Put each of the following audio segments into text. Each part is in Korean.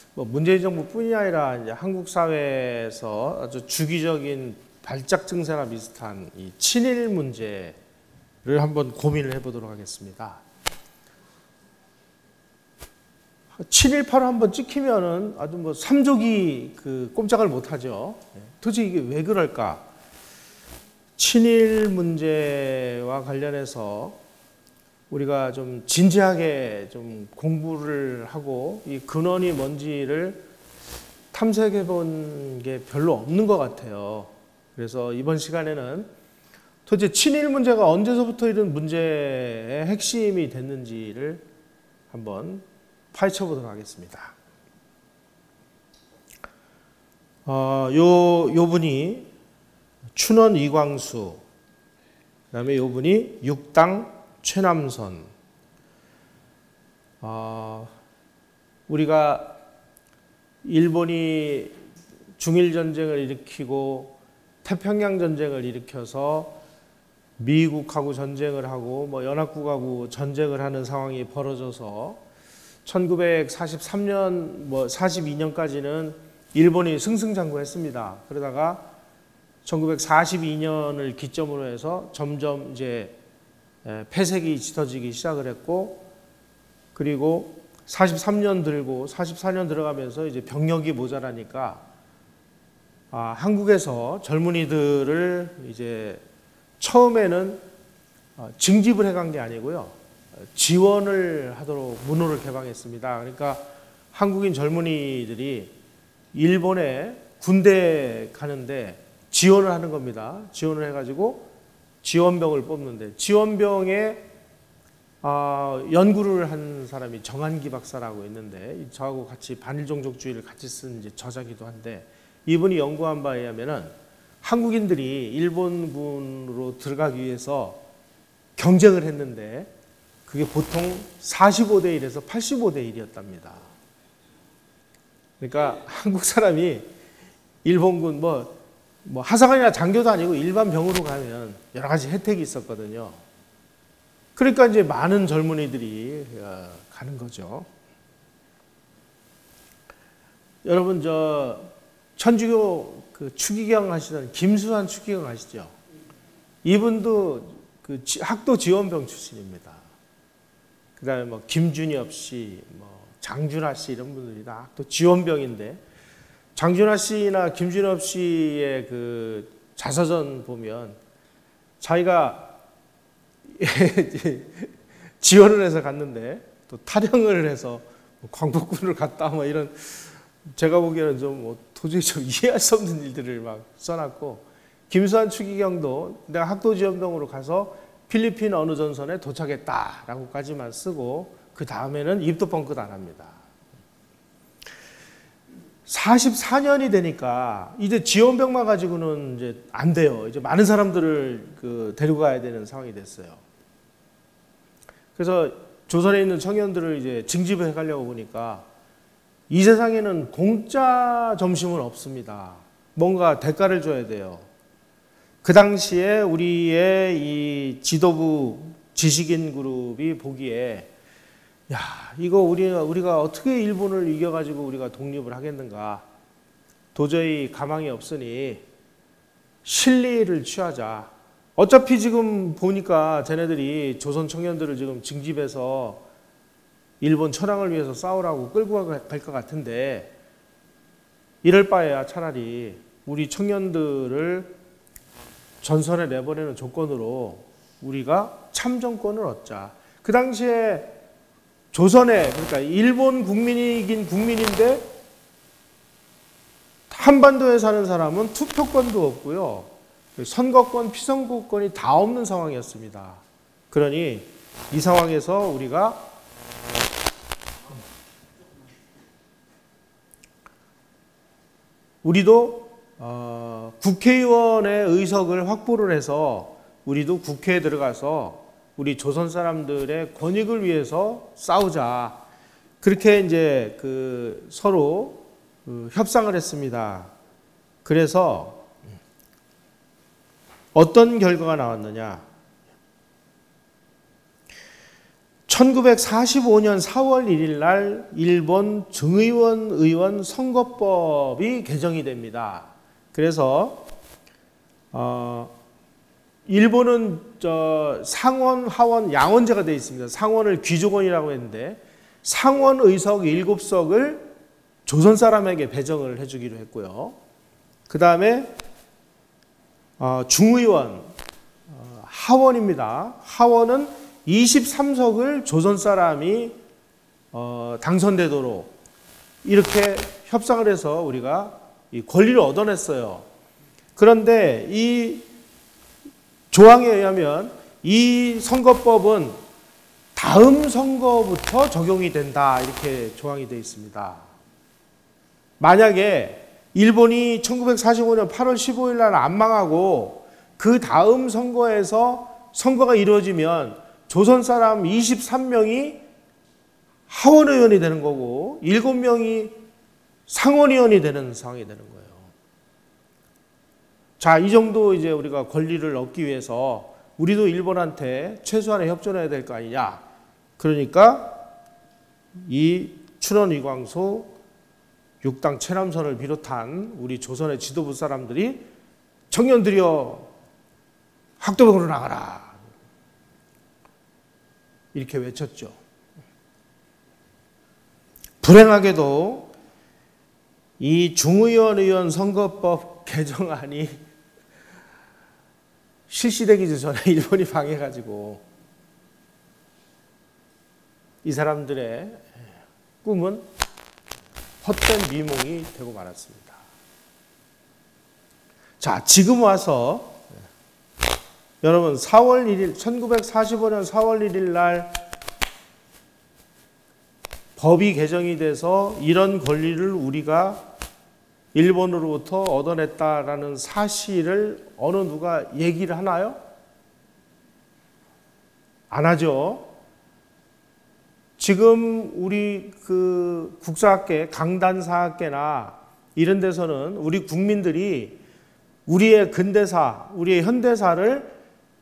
뭐 문재인 정부뿐이 아니라 이제 한국 사회에서 아주 주기적인 발작 증세나 비슷한 이 친일 문제를 한번 고민을 해보도록 하겠습니다. 친일파로 한번 찍히면은 아주 뭐 삼족이 그 꼼짝을 못하죠. 도대체 이게 왜 그럴까? 친일 문제와 관련해서 우리가 좀 진지하게 좀 공부를 하고 이 근원이 뭔지를 탐색해 본 게 별로 없는 것 같아요. 그래서 이번 시간에는 도대체 친일 문제가 언제서부터 이런 문제의 핵심이 됐는지를 한번 파헤쳐 보도록 하겠습니다. 요 분이 춘원 이광수, 그다음에 요 분이 육당 최남선. 우리가 일본이 중일 전쟁을 일으키고 태평양 전쟁을 일으켜서 미국하고 전쟁을 하고 뭐 연합국하고 전쟁을 하는 상황이 벌어져서 1943년 뭐 42년까지는 일본이 승승장구했습니다. 그러다가 1942년을 기점으로 해서 점점 이제 폐색이 짙어지기 시작을 했고, 그리고 43년 들고 44년 들어가면서 이제 병력이 모자라니까 한국에서 젊은이들을 이제 처음에는 징집을 해간 게 아니고요, 지원을 하도록 문호를 개방했습니다. 그러니까 한국인 젊은이들이 일본에 군대 가는데 지원을 하는 겁니다. 지원을 해가지고 지원병을 뽑는데, 지원병에 연구를 한 사람이 정한기 박사라고 있는데, 저하고 같이 반일종족주의를 같이 쓴 이제 저자기도 한데, 이분이 연구한 바에 의하면은 한국인들이 일본군으로 들어가기 위해서 경쟁을 했는데 그게 보통 45대 1에서 85대 1이었답니다. 그러니까 한국 사람이 일본군 뭐 하사관이나 장교도 아니고 일반 병으로 가면 여러 가지 혜택이 있었거든요. 그러니까 이제 많은 젊은이들이 가는 거죠. 여러분 저 천주교 그 추기경 하시던 김수환 추기경 아시죠? 이분도 그 학도 지원병 출신입니다. 그다음에 뭐 김준엽 씨, 뭐 장준하 씨 이런 분들이 다 학도 지원병인데, 장준하 씨나 김준엽 씨의 그 자서전 보면 자기가 지원을 해서 갔는데 또 탈영을 해서 광복군을 갔다 뭐 이런, 제가 보기에는 좀 도저히 좀 이해할 수 없는 일들을 막 써놨고, 김수환 추기경도 내가 학도 지원병으로 가서 필리핀 어느 전선에 도착했다라고까지만 쓰고 그 다음에는 입도 뻥끗 안 합니다. 44년이 되니까 이제 지원병만 가지고는 이제 안 돼요. 이제 많은 사람들을 데리고 가야 되는 상황이 됐어요. 그래서 조선에 있는 청년들을 이제 징집을 해가려고 보니까 이 세상에는 공짜 점심은 없습니다. 뭔가 대가를 줘야 돼요. 그 당시에 우리의 이 지도부 지식인 그룹이 보기에, 야, 이거 우리가 어떻게 일본을 이겨가지고 우리가 독립을 하겠는가? 도저히 가망이 없으니 실리를 취하자. 어차피 지금 보니까 쟤네들이 조선 청년들을 지금 징집해서 일본 천황을 위해서 싸우라고 끌고 갈 것 같은데, 이럴 바에야 차라리 우리 청년들을 전선에 내보내는 조건으로 우리가 참정권을 얻자. 그 당시에 조선에, 그러니까 일본 국민이긴 국민인데 한반도에 사는 사람은 투표권도 없고요, 선거권, 피선거권이 다 없는 상황이었습니다. 그러니 이 상황에서 우리도 국회의원의 의석을 확보를 해서 우리도 국회에 들어가서 우리 조선 사람들의 권익을 위해서 싸우자. 그렇게 이제 서로 협상을 했습니다. 그래서 어떤 결과가 나왔느냐? 1945년 4월 1일 날 일본 중의원 의원 선거법이 개정이 됩니다. 그래서 일본은 상원, 하원, 양원제가 되어 있습니다. 상원을 귀족원이라고 했는데 상원 의석 7석을 조선 사람에게 배정을 해주기로 했고요. 그 다음에 중의원, 하원입니다. 하원은 23석을 조선 사람이 당선되도록 이렇게 협상을 해서 우리가 이 권리를 얻어냈어요. 그런데 이 조항에 의하면 이 선거법은 다음 선거부터 적용이 된다, 이렇게 조항이 되어 있습니다. 만약에 일본이 1945년 8월 15일 날 안 망하고 그 다음 선거에서 선거가 이루어지면 조선 사람 23명이 하원의원이 되는 거고 7명이 상원의원이 되는 상황이 되는 거예요. 자, 이 정도 이제 우리가 권리를 얻기 위해서 우리도 일본한테 최소한의 협조를 해야 될 거 아니냐. 그러니까 이 춘원위광소 6당 체남선을 비롯한 우리 조선의 지도부 사람들이 청년들이여 학도병으로 나가라, 이렇게 외쳤죠. 불행하게도 이 중의원 의원 선거법 개정안이 실시되기 전에 일본이 방해가지고 이 사람들의 꿈은 헛된 미몽이 되고 말았습니다. 자, 지금 와서 여러분 4월 1일 1945년 4월 1일 날 법이 개정이 돼서 이런 권리를 우리가 일본으로부터 얻어냈다라는 사실을 어느 누가 얘기를 하나요? 안 하죠. 지금 우리 그 국사학계, 강단사학계나 이런 데서는 우리 국민들이 우리의 근대사, 우리의 현대사를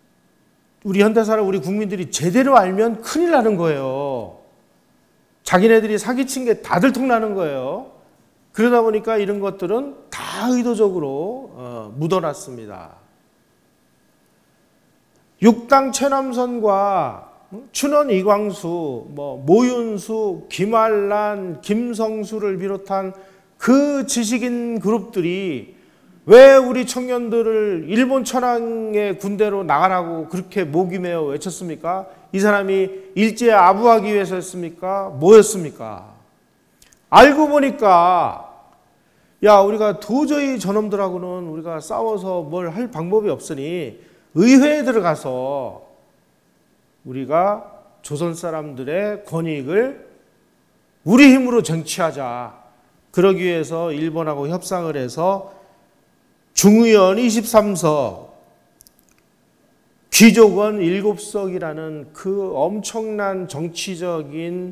우리 국민들이 제대로 알면 큰일 나는 거예요. 자기네들이 사기친 게 다 들통나는 거예요. 그러다 보니까 이런 것들은 다 의도적으로 묻어놨습니다. 6당 최남선과 춘원 이광수, 모윤수, 김알란, 김성수를 비롯한 그 지식인 그룹들이 왜 우리 청년들을 일본 천황의 군대로 나가라고 그렇게 목이 메어 외쳤습니까? 이 사람이 일제에 아부하기 위해서였습니까? 뭐였습니까? 알고 보니까 야, 우리가 도저히 저놈들하고는 우리가 싸워서 뭘 할 방법이 없으니 의회에 들어가서 우리가 조선 사람들의 권익을 우리 힘으로 쟁취하자. 그러기 위해서 일본하고 협상을 해서 중의원 23석, 귀족원 7석이라는 그 엄청난 정치적인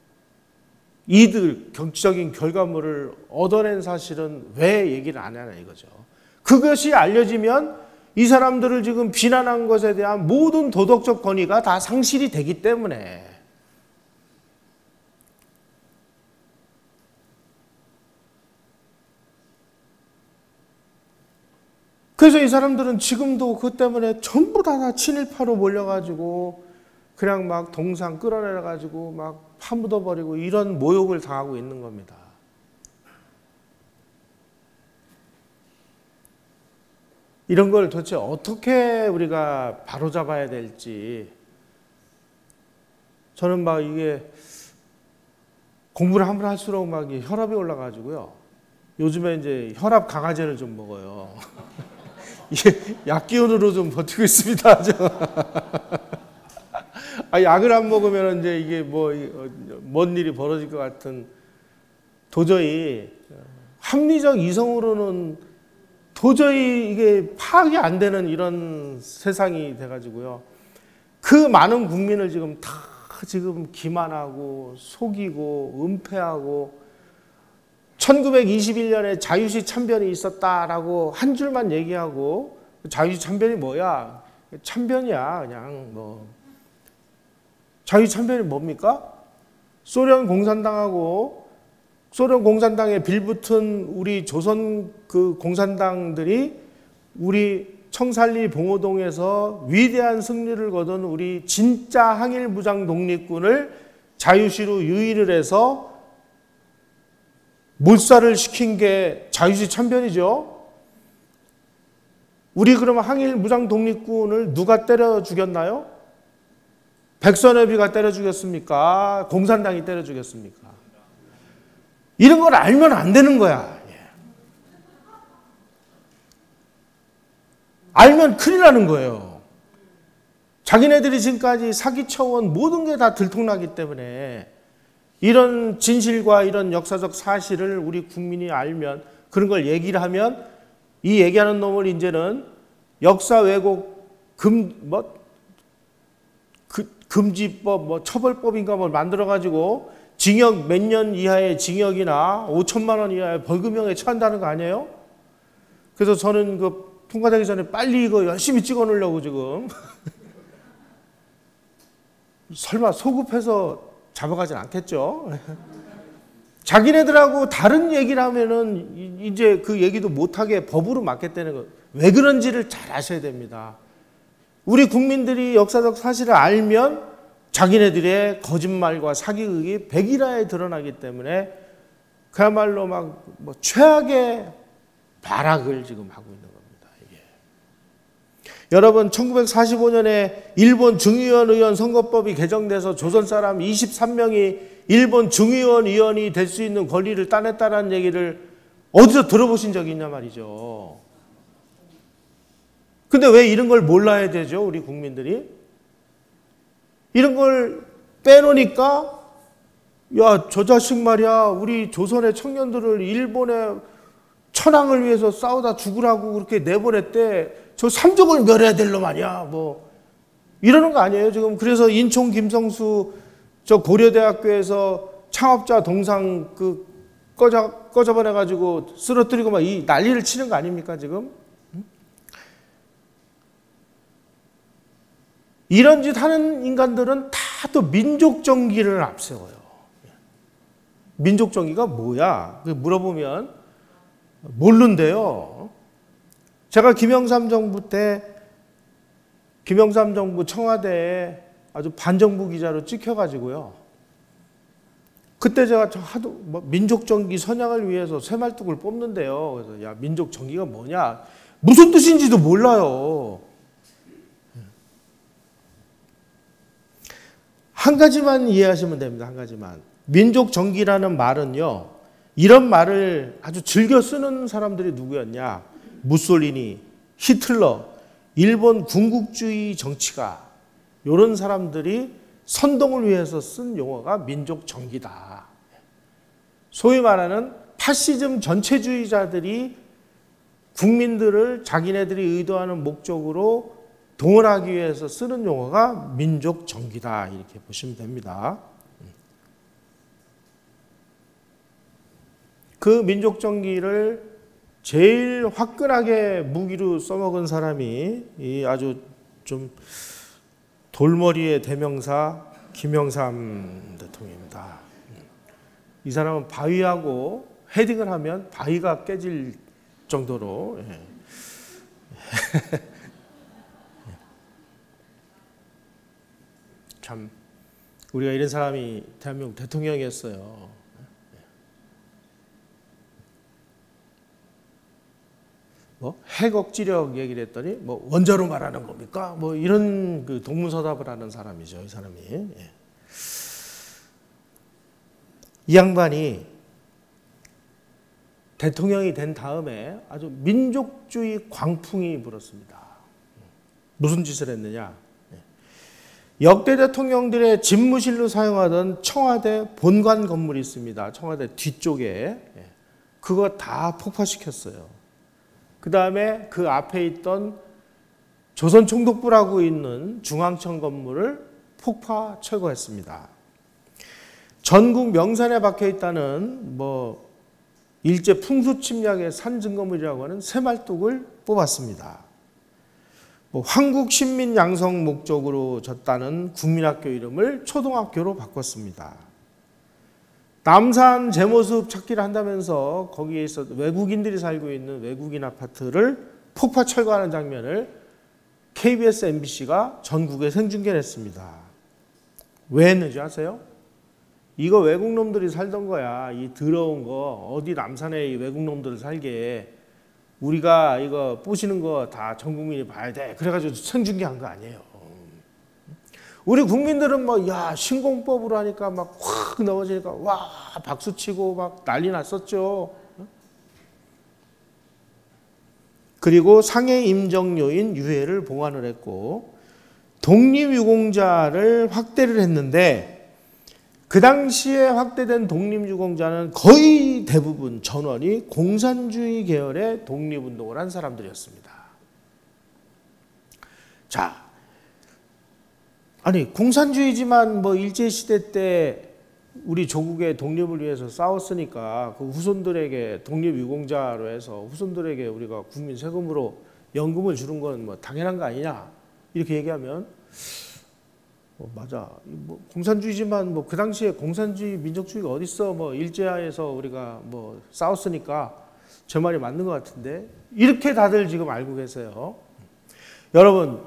이득, 정치적인 결과물을 얻어낸 사실은 왜 얘기를 안 하냐 이거죠. 그것이 알려지면 이 사람들을 지금 비난한 것에 대한 모든 도덕적 권위가 다 상실이 되기 때문에 그래서 이 사람들은 지금도 그 때문에 전부 다 친일파로 몰려가지고 그냥 막 동상 끌어내려가지고 막 파묻어버리고 이런 모욕을 당하고 있는 겁니다. 이런 걸 도대체 어떻게 우리가 바로잡아야 될지 저는 막 이게 공부를 한번 할수록 막 혈압이 올라가지고요. 요즘에 이제 혈압 강화제를 좀 먹어요. 이게 약 기운으로 좀 버티고 있습니다. 약을 안 먹으면 이제 이게 뭔 일이 벌어질 것 같은 도저히 합리적 이성으로는 도저히 이게 파악이 안 되는 이런 세상이 돼가지고요. 그 많은 국민을 지금 다 지금 기만하고 속이고 은폐하고 1921년에 자유시 참변이 있었다라고 한 줄만 얘기하고 자유시 참변이 뭐야? 참변이야. 그냥 자유참변이 뭡니까? 소련 공산당하고 소련 공산당에 빌붙은 우리 조선 그 공산당들이 우리 청산리 봉오동에서 위대한 승리를 거둔 우리 진짜 항일 무장 독립군을 자유시로 유인을 해서 몰살을 시킨 게 자유시 참변이죠. 우리 그러면 항일 무장 독립군을 누가 때려 죽였나요? 백선엽이가 때려 죽였습니까? 공산당이 때려 죽였습니까? 이런 걸 알면 안 되는 거야. 알면 큰일 나는 거예요. 자기네들이 지금까지 사기쳐온 모든 게 다 들통나기 때문에 이런 진실과 이런 역사적 사실을 우리 국민이 알면, 그런 걸 얘기를 하면 이 얘기하는 놈을 이제는 역사 왜곡 금지법 처벌법인가 뭘 만들어 가지고 징역 몇 년 이하의 징역이나 5천만 원 이하의 벌금형에 처한다는 거 아니에요? 그래서 저는 그 통과되기 전에 빨리 이거 열심히 찍어 놓으려고 지금 설마 소급해서 잡아가진 않겠죠? 자기네들하고 다른 얘기를 하면은 이제 그 얘기도 못하게 법으로 막겠다는 거. 왜 그런지를 잘 아셔야 됩니다. 우리 국민들이 역사적 사실을 알면 자기네들의 거짓말과 사기극이 백일화에 드러나기 때문에 그야말로 막 뭐 최악의 발악을 지금 하고 있는 겁니다. 이게. 여러분 1945년에 일본 중의원 의원 선거법이 개정돼서 조선 사람 23명이 일본 중의원 의원이 될 수 있는 권리를 따냈다는 얘기를 어디서 들어보신 적이 있냐 말이죠. 근데 왜 이런 걸 몰라야 되죠, 우리 국민들이? 이런 걸 빼놓으니까, 야, 저 자식 말이야, 우리 조선의 청년들을 일본의 천황을 위해서 싸우다 죽으라고 그렇게 내보냈대. 저 삼족을 멸해야 될 놈 아니야, 뭐. 이러는 거 아니에요, 지금. 그래서 인총 김성수 저 고려대학교에서 창업자 동상 꺼져버려가지고 쓰러뜨리고 막 이 난리를 치는 거 아닙니까, 지금? 이런 짓 하는 인간들은 다 또 민족 정기를 앞세워요. 민족 정기가 뭐야? 물어보면 모른대요. 제가 김영삼 정부 때 김영삼 정부 청와대에 아주 반정부 기자로 찍혀가지고요. 그때 제가 하도 민족 정기 선양을 위해서 쇠말뚝을 뽑는데요. 그래서 야, 민족 정기가 뭐냐? 무슨 뜻인지도 몰라요. 한 가지만 이해하시면 됩니다. 한 가지만. 민족 정기라는 말은요. 이런 말을 아주 즐겨 쓰는 사람들이 누구였냐? 무솔리니, 히틀러, 일본 군국주의 정치가 이런 사람들이 선동을 위해서 쓴 용어가 민족 정기다. 소위 말하는 파시즘 전체주의자들이 국민들을 자기네들이 의도하는 목적으로 동원하기 위해서 쓰는 용어가 민족 정기다. 이렇게 보시면 됩니다. 그 민족 정기를 제일 화끈하게 무기로 써먹은 사람이 이 아주 좀 돌머리의 대명사 김영삼 대통령입니다. 이 사람은 바위하고 헤딩을 하면 바위가 깨질 정도로 참 우리가 이런 사람이 대한민국 대통령이었어요. 뭐 핵억지력 얘기를 했더니 뭐 원자로 말하는 겁니까? 뭐 이런 그 동문서답을 하는 사람이죠, 이 사람이. 이 양반이 대통령이 된 다음에 아주 민족주의 광풍이 불었습니다. 무슨 짓을 했느냐? 역대 대통령들의 집무실로 사용하던 청와대 본관 건물이 있습니다. 청와대 뒤쪽에. 그거 다 폭파시켰어요. 그 다음에 그 앞에 있던 조선총독부라고 있는 중앙청 건물을 폭파 철거했습니다. 전국 명산에 박혀 있다는 뭐 일제 풍수침략의 산증거물이라고 하는 쇠말뚝을 뽑았습니다. 뭐 한국 신민 양성 목적으로 졌다는 국민학교 이름을 초등학교로 바꿨습니다. 남산 제 모습 찾기를 한다면서 거기에 있어 외국인들이 살고 있는 외국인 아파트를 폭파 철거하는 장면을 KBS, MBC가 전국에 생중계를 했습니다. 왜 했는지 아세요? 이거 외국 놈들이 살던 거야. 이 더러운 거 어디 남산에 이 외국 놈들을 살게 우리가 이거 부시는 거 다 전 국민이 봐야 돼. 그래가지고 생중계한 거 아니에요. 우리 국민들은 뭐 야 신공법으로 하니까 막 확 넘어지니까 와 박수치고 막 난리 났었죠. 그리고 상해 임정료인 유해를 봉환을 했고 독립유공자를 확대를 했는데 그 당시에 확대된 독립유공자는 거의 대부분 전원이 공산주의 계열의 독립운동을 한 사람들이었습니다. 자, 아니 공산주의지만 뭐 일제시대 때 우리 조국의 독립을 위해서 싸웠으니까 그 후손들에게 독립유공자로 해서 후손들에게 우리가 국민 세금으로 연금을 주는 건 뭐 당연한 거 아니냐 이렇게 얘기하면 맞아. 뭐 공산주의지만 뭐 그 당시에 공산주의 민족주의가 어디 있어? 뭐 일제하에서 우리가 뭐 싸웠으니까 제 말이 맞는 것 같은데 이렇게 다들 지금 알고 계세요. 여러분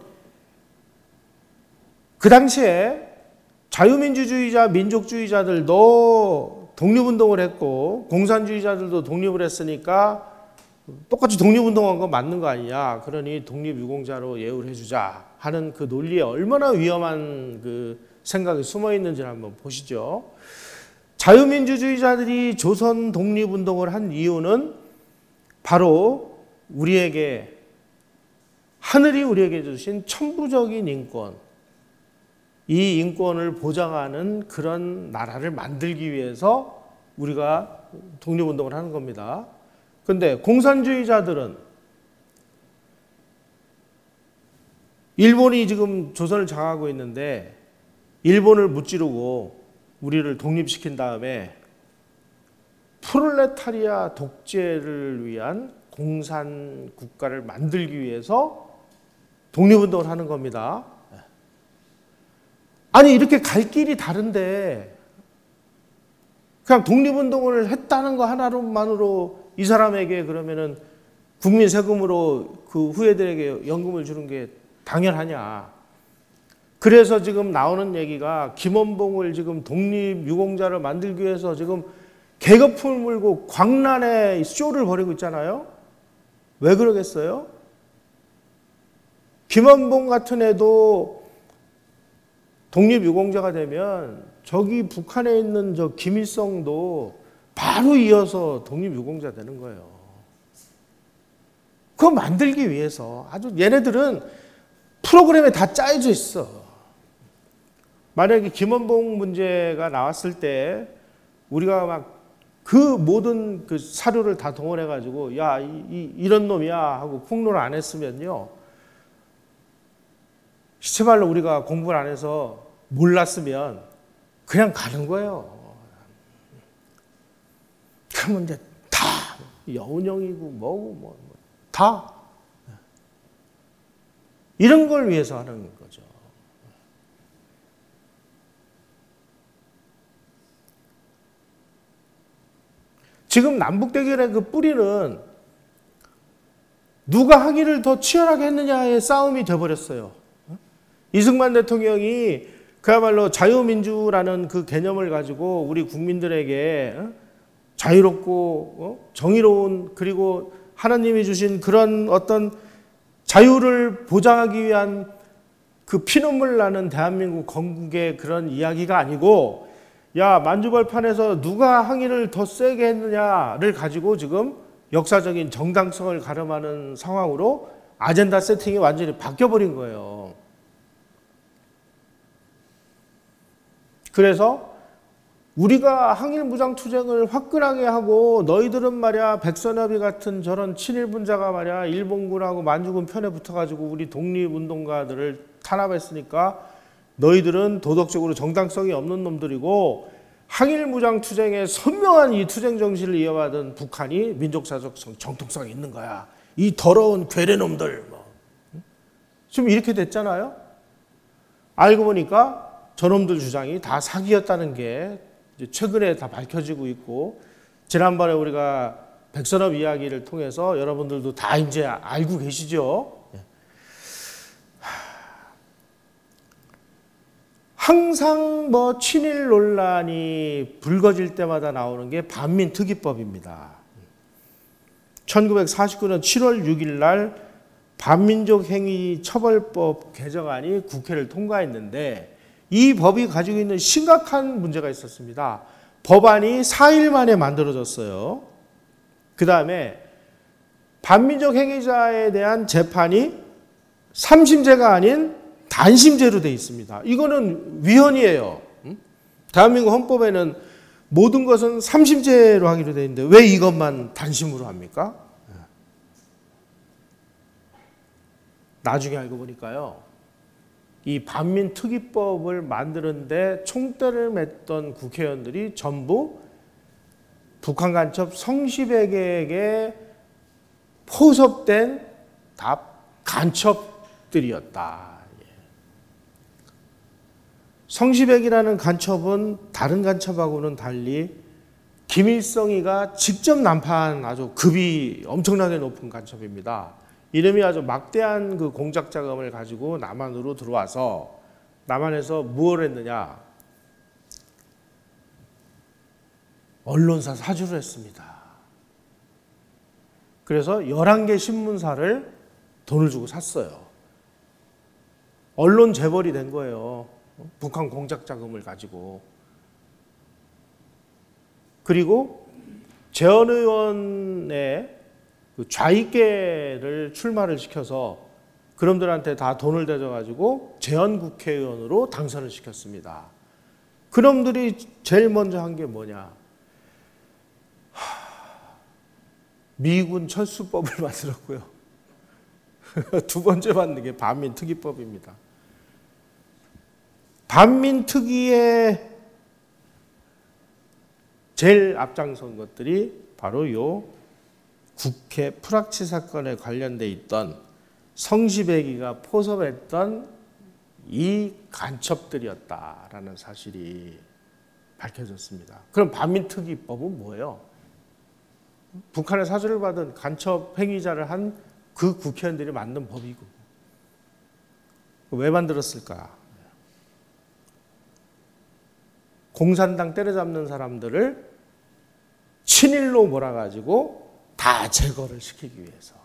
그 당시에 자유민주주의자, 민족주의자들도 독립운동을 했고 공산주의자들도 독립을 했으니까 똑같이 독립운동한 거 맞는 거 아니냐. 그러니 독립유공자로 예우를 해주자 하는 그 논리에 얼마나 위험한 그 생각이 숨어 있는지를 한번 보시죠. 자유민주주의자들이 조선 독립운동을 한 이유는 바로 우리에게 하늘이 우리에게 주신 천부적인 인권, 이 인권을 보장하는 그런 나라를 만들기 위해서 우리가 독립운동을 하는 겁니다. 그런데 공산주의자들은 일본이 지금 조선을 장악하고 있는데 일본을 무찌르고 우리를 독립시킨 다음에 프롤레타리아 독재를 위한 공산 국가를 만들기 위해서 독립운동을 하는 겁니다. 아니 이렇게 갈 길이 다른데 그냥 독립운동을 했다는 거 하나로만으로 이 사람에게 그러면은 국민 세금으로 그 후예들에게 연금을 주는 게 당연하냐. 그래서 지금 나오는 얘기가 김원봉을 지금 독립유공자를 만들기 위해서 지금 계급품을 물고 광란의 쇼를 벌이고 있잖아요. 왜 그러겠어요? 김원봉 같은 애도 독립유공자가 되면 저기 북한에 있는 저 김일성도 바로 이어서 독립유공자 되는 거예요. 그거 만들기 위해서 아주 얘네들은 프로그램에 다 짜여져 있어. 만약에 김원봉 문제가 나왔을 때 우리가 막 그 모든 그 사료를 다 동원해가지고 야 이런 놈이야 하고 폭로를 안 했으면요. 시체말로 우리가 공부를 안 해서 몰랐으면 그냥 가는 거예요. 그러면 이제 다 여운형이고 뭐고 다 이런 걸 위해서 하는 거죠. 지금 남북 대결의 그 뿌리는 누가 항의를 더 치열하게 했느냐의 싸움이 돼버렸어요. 이승만 대통령이 그야말로 자유민주라는 그 개념을 가지고 우리 국민들에게 자유롭고 정의로운 그리고 하나님이 주신 그런 어떤 자유를 보장하기 위한 그 피눈물 나는 대한민국 건국의 그런 이야기가 아니고 야 만주벌판에서 누가 항의를 더 세게 했느냐를 가지고 지금 역사적인 정당성을 가름하는 상황으로 아젠다 세팅이 완전히 바뀌어버린 거예요. 그래서 우리가 항일 무장투쟁을 화끈하게 하고 너희들은 말이야 백선엽이 같은 저런 친일분자가 말이야 일본군하고 만주군 편에 붙어가지고 우리 독립운동가들을 탄압했으니까 너희들은 도덕적으로 정당성이 없는 놈들이고 항일 무장투쟁의 선명한 이 투쟁 정신을 이어받은 북한이 민족사적 정통성이 있는 거야. 이 더러운 괴뢰놈들. 지금 이렇게 됐잖아요. 알고 보니까 저놈들 주장이 다 사기였다는 게 이제 최근에 다 밝혀지고 있고, 지난번에 우리가 백선엽 이야기를 통해서 여러분들도 다 이제 알고 계시죠. 항상 뭐 친일 논란이 불거질 때마다 나오는 게 반민특위법입니다. 1949년 7월 6일 날 반민족 행위 처벌법 개정안이 국회를 통과했는데, 이 법이 가지고 있는 심각한 문제가 있었습니다. 법안이 4일 만에 만들어졌어요. 그 다음에 반민족 행위자에 대한 재판이 3심제가 아닌 단심제로 되어 있습니다. 이거는 위헌이에요. 대한민국 헌법에는 모든 것은 3심제로 하기로 되어 있는데 왜 이것만 단심으로 합니까? 나중에 알고 보니까요, 이 반민특위법을 만드는데 총대를 맸던 국회의원들이 전부 북한 간첩 성시백에게 포섭된 다 간첩들이었다. 성시백이라는 간첩은 다른 간첩하고는 달리 김일성이가 직접 난파한 아주 급이 엄청나게 높은 간첩입니다. 이름이 아주 막대한 그 공작 자금을 가지고 남한으로 들어와서 남한에서 무엇을 했느냐? 언론사 사주를 했습니다. 그래서 11개 신문사를 돈을 주고 샀어요. 언론 재벌이 된 거예요. 북한 공작 자금을 가지고. 그리고 재헌 의원의 그 좌익계를 출마를 시켜서 그놈들한테 다 돈을 대줘가지고 재헌 국회의원으로 당선을 시켰습니다. 그놈들이 제일 먼저 한 게 뭐냐? 미군 철수법을 만들었고요. 두 번째 만든 게 반민특위법입니다. 반민특위에 제일 앞장선 것들이 바로 요 국회 프락치 사건에 관련돼 있던 성시백이가 포섭했던 이 간첩들이었다라는 사실이 밝혀졌습니다. 그럼 반민특위법은 뭐예요? 북한의 사주를 받은 간첩 행위자를 한 그 국회의원들이 만든 법이고, 왜 만들었을까? 공산당 때려잡는 사람들을 친일로 몰아가지고 다 제거를 시키기 위해서.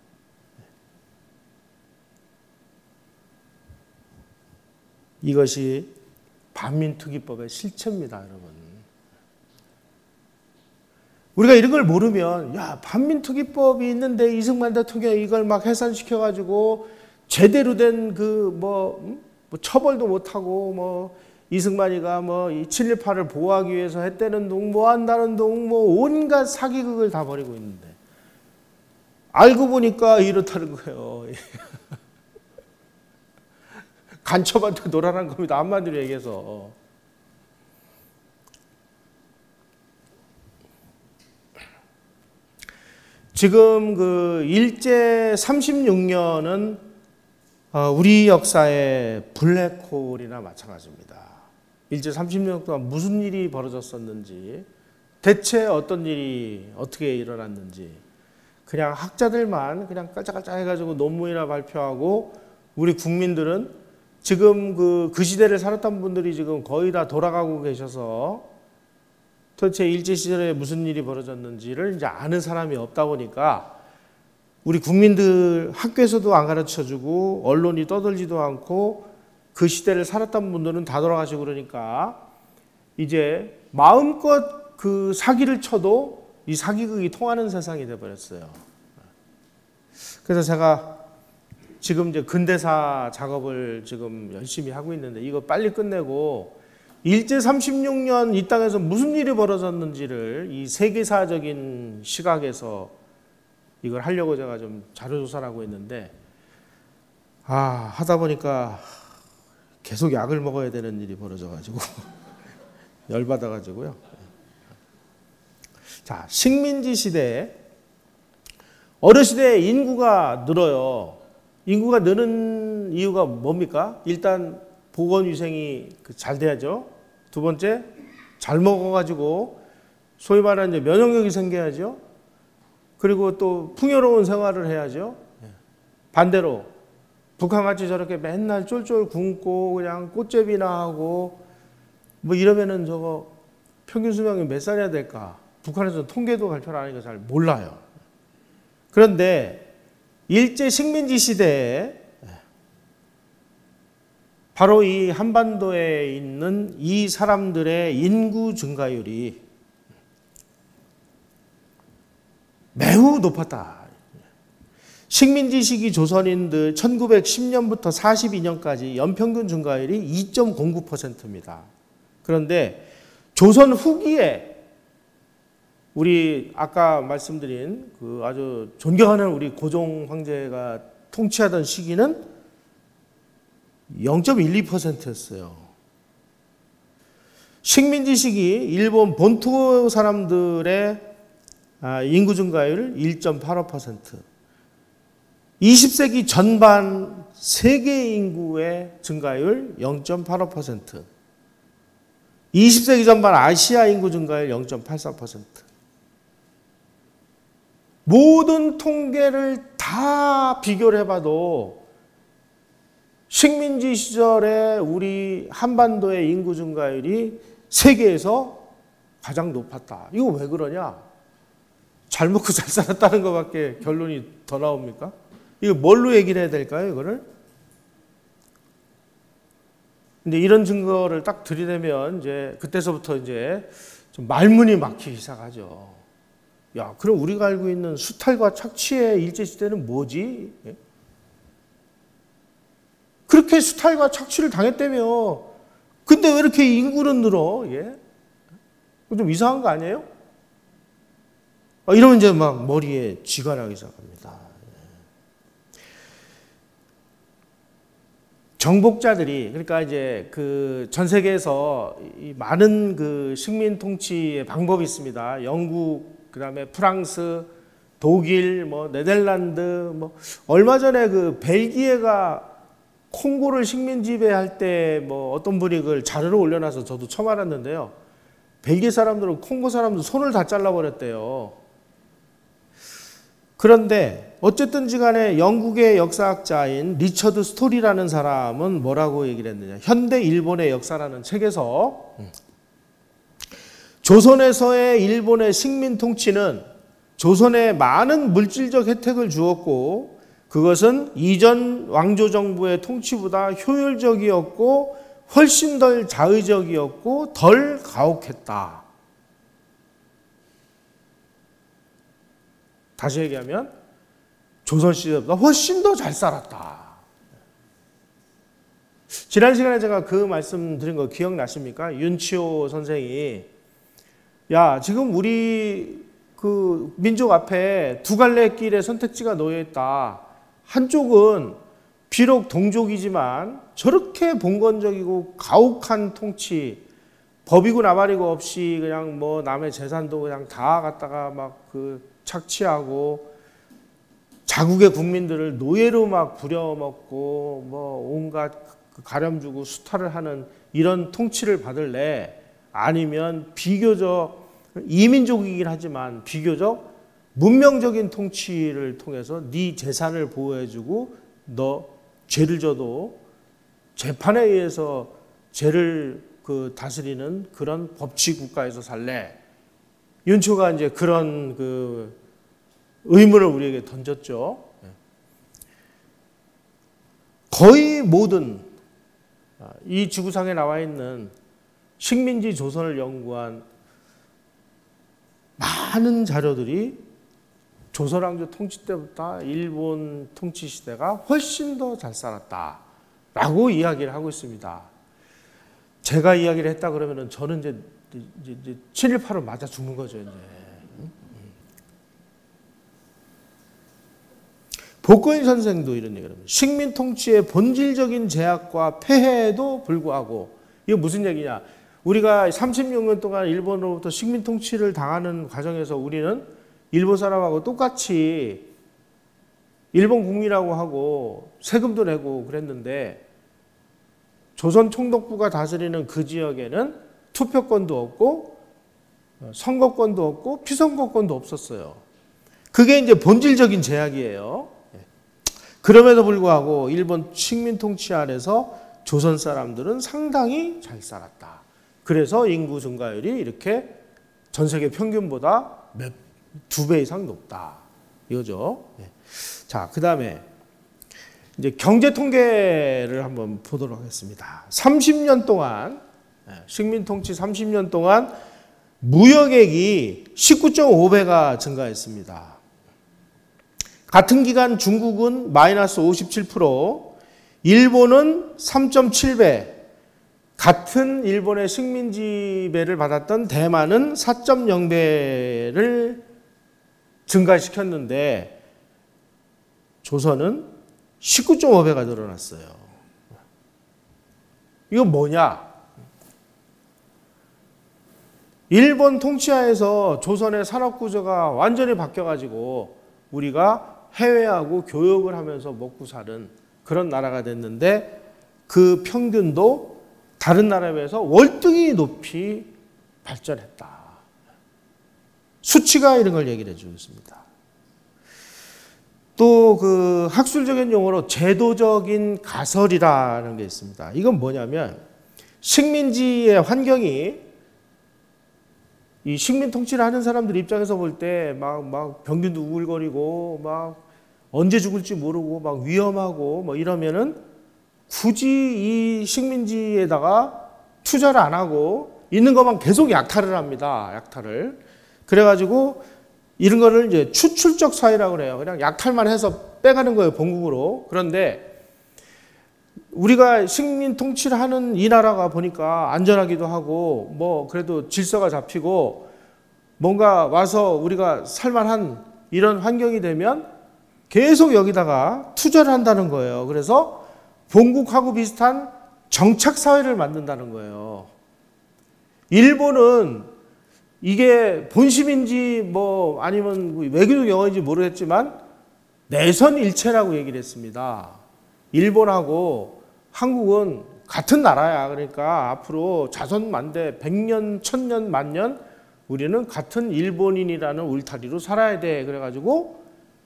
이것이 반민특위법의 실체입니다, 여러분. 우리가 이런 걸 모르면, 야, 반민특위법이 있는데 이승만 대통령이 이걸 막 해산시켜가지고 제대로 된 뭐 처벌도 못하고 뭐 이승만이가 뭐 이 친일파를 보호하기 위해서 했다는 둥, 뭐 한다는 둥, 뭐 온갖 사기극을 다 벌이고 있는데 알고 보니까 이렇다는 거예요. 간첩한테 놀아난 겁니다. 한마디로 얘기해서. 지금 그 일제 36년은 우리 역사의 블랙홀이나 마찬가지입니다. 일제 36년 동안 무슨 일이 벌어졌었는지, 대체 어떤 일이 어떻게 일어났는지, 그냥 학자들만 그냥 깔짝깔짝 해가지고 논문이나 발표하고, 우리 국민들은 지금 그 시대를 살았던 분들이 지금 거의 다 돌아가고 계셔서 도대체 일제 시절에 무슨 일이 벌어졌는지를 이제 아는 사람이 없다 보니까 우리 국민들 학교에서도 안 가르쳐주고 언론이 떠들지도 않고 그 시대를 살았던 분들은 다 돌아가시고 그러니까 이제 마음껏 그 사기를 쳐도 이 사기극이 통하는 세상이 돼버렸어요. 그래서 제가 지금 이제 근대사 작업을 지금 열심히 하고 있는데 이거 빨리 끝내고 일제 36년 이 땅에서 무슨 일이 벌어졌는지를 이 세계사적인 시각에서 이걸 하려고 제가 좀 자료조사를 하고 있는데, 하다 보니까 계속 약을 먹어야 되는 일이 벌어져가지고 열받아가지고요. 자, 식민지 시대에 어느 시대에 인구가 늘어요. 인구가 느는 이유가 뭡니까? 일단 보건위생이 잘 돼야죠. 두 번째, 잘 먹어가지고 소위 말하는 이제 면역력이 생겨야죠. 그리고 또 풍요로운 생활을 해야죠. 반대로 북한같이 저렇게 맨날 쫄쫄 굶고 그냥 꽃제비나 하고 뭐 이러면은 저거 평균 수명이 몇 살이야 될까? 북한에서는 통계도 발표를 안 하니까 잘 몰라요. 그런데 일제 식민지 시대에 바로 이 한반도에 있는 이 사람들의 인구 증가율이 매우 높았다. 식민지 시기 조선인들 1910년부터 42년까지 연평균 증가율이 2.09%입니다. 그런데 조선 후기에 우리 아까 말씀드린 그 아주 존경하는 우리 고종 황제가 통치하던 시기는 0.12%였어요. 식민지 시기 일본 본토 사람들의 인구 증가율 1.85%. 20세기 전반 세계 인구의 증가율 0.85%. 20세기 전반 아시아 인구 증가율 0.84%. 모든 통계를 다 비교를 해봐도 식민지 시절에 우리 한반도의 인구 증가율이 세계에서 가장 높았다. 이거 왜 그러냐? 잘 먹고 잘 살았다는 것밖에 결론이 더 나옵니까? 이거 뭘로 얘기를 해야 될까요, 이거를? 근데 이런 증거를 딱 들이대면 이제 그때서부터 이제 좀 말문이 막히기 시작하죠. 야, 그럼 우리가 알고 있는 수탈과 착취의 일제시대는 뭐지? 예? 그렇게 수탈과 착취를 당했다며. 근데 왜 이렇게 인구는 늘어? 예? 좀 이상한 거 아니에요? 이러면 이제 막 머리에 쥐가 나기 시작합니다. 정복자들이, 그러니까 이제 그 전 세계에서 많은 그 식민 통치의 방법이 있습니다. 영국, 그 다음에 프랑스, 독일, 뭐 네덜란드, 뭐 얼마 전에 그 벨기에가 콩고를 식민 지배할 때 뭐 어떤 분이 그걸 자료를 올려놔서 저도 처음 알았는데요. 벨기에 사람들은 콩고 사람들 손을 다 잘라버렸대요. 그런데 어쨌든지 간에 영국의 역사학자인 리처드 스토리라는 사람은 뭐라고 얘기를 했느냐. 현대 일본의 역사라는 책에서 조선에서의 일본의 식민 통치는 조선에 많은 물질적 혜택을 주었고 그것은 이전 왕조 정부의 통치보다 효율적이었고 훨씬 덜 자의적이었고 덜 가혹했다. 다시 얘기하면 조선시대보다 훨씬 더 잘 살았다. 지난 시간에 제가 그 말씀 드린 거 기억나십니까? 윤치호 선생이 야, 지금 우리 그 민족 앞에 두 갈래 길의 선택지가 놓여 있다. 한쪽은 비록 동족이지만 저렇게 봉건적이고 가혹한 통치, 법이고 나발이고 없이 그냥 뭐 남의 재산도 그냥 다 갖다가 막 그 착취하고 자국의 국민들을 노예로 막 부려먹고 뭐 온갖 가렴 주고 수탈을 하는 이런 통치를 받을래? 아니면 비교적 이민족이긴 하지만 비교적 문명적인 통치를 통해서 네 재산을 보호해주고 너 죄를 져도 재판에 의해서 죄를 그 다스리는 그런 법치 국가에서 살래? 윤초가 이제 그런 그 의문을 우리에게 던졌죠. 거의 모든 이 지구상에 나와 있는 식민지 조선을 연구한 많은 자료들이 조선왕조 통치 때부터 일본 통치 시대가 훨씬 더 잘 살았다라고 이야기를 하고 있습니다. 제가 이야기를 했다 그러면은 저는 이제 718을 맞아 죽는 거죠, 이제. 복거인 선생도 이런 얘기를 합니다. 식민 통치의 본질적인 제약과 폐해에도 불구하고, 이거 무슨 얘기냐? 우리가 36년 동안 일본으로부터 식민 통치를 당하는 과정에서 우리는 일본 사람하고 똑같이 일본 국민이라고 하고 세금도 내고 그랬는데 조선 총독부가 다스리는 그 지역에는 투표권도 없고 선거권도 없고 피선거권도 없었어요. 그게 이제 본질적인 제약이에요. 그럼에도 불구하고 일본 식민 통치 아래서 조선 사람들은 상당히 잘 살았다. 그래서 인구 증가율이 이렇게 전 세계 평균보다 2배 이상 높다. 이거죠. 자, 그 다음에 이제 경제 통계를 한번 보도록 하겠습니다. 30년 동안, 식민 통치 30년 동안 무역액이 19.5배가 증가했습니다. 같은 기간 중국은 마이너스 57%, 일본은 3.7배, 같은 일본의 식민 지배를 받았던 대만은 4.0배를 증가시켰는데 조선은 19.5배가 늘어났어요. 이건 뭐냐? 일본 통치하에서 조선의 산업구조가 완전히 바뀌어가지고 우리가 해외하고 교역을 하면서 먹고 사는 그런 나라가 됐는데 그 평균도 다른 나라에 비해서 월등히 높이 발전했다. 수치가 이런 걸 얘기를 해주고 있습니다. 또 그 학술적인 용어로 제도적인 가설이라는 게 있습니다. 이건 뭐냐면 식민지의 환경이 이 식민 통치를 하는 사람들 입장에서 볼 때 막 병균도 우글거리고 막 언제 죽을지 모르고 막 위험하고 뭐 이러면은 굳이 이 식민지에다가 투자를 안 하고 있는 것만 계속 약탈을 합니다. 약탈을. 그래가지고 이런 거를 이제 추출적 사회라고 그래요. 그냥 약탈만 해서 빼가는 거예요, 본국으로. 그런데 우리가 식민 통치를 하는 이 나라가 보니까 안전하기도 하고 뭐 그래도 질서가 잡히고 뭔가 와서 우리가 살만한 이런 환경이 되면 계속 여기다가 투자를 한다는 거예요. 그래서 본국하고 비슷한 정착 사회를 만든다는 거예요. 일본은 이게 본심인지 뭐 아니면 외교적 용어인지 모르겠지만 내선 일체라고 얘기를 했습니다. 일본하고 한국은 같은 나라야. 그러니까 앞으로 자손만대 100년, 1000년, 만년 우리는 같은 일본인이라는 울타리로 살아야 돼. 그래가지고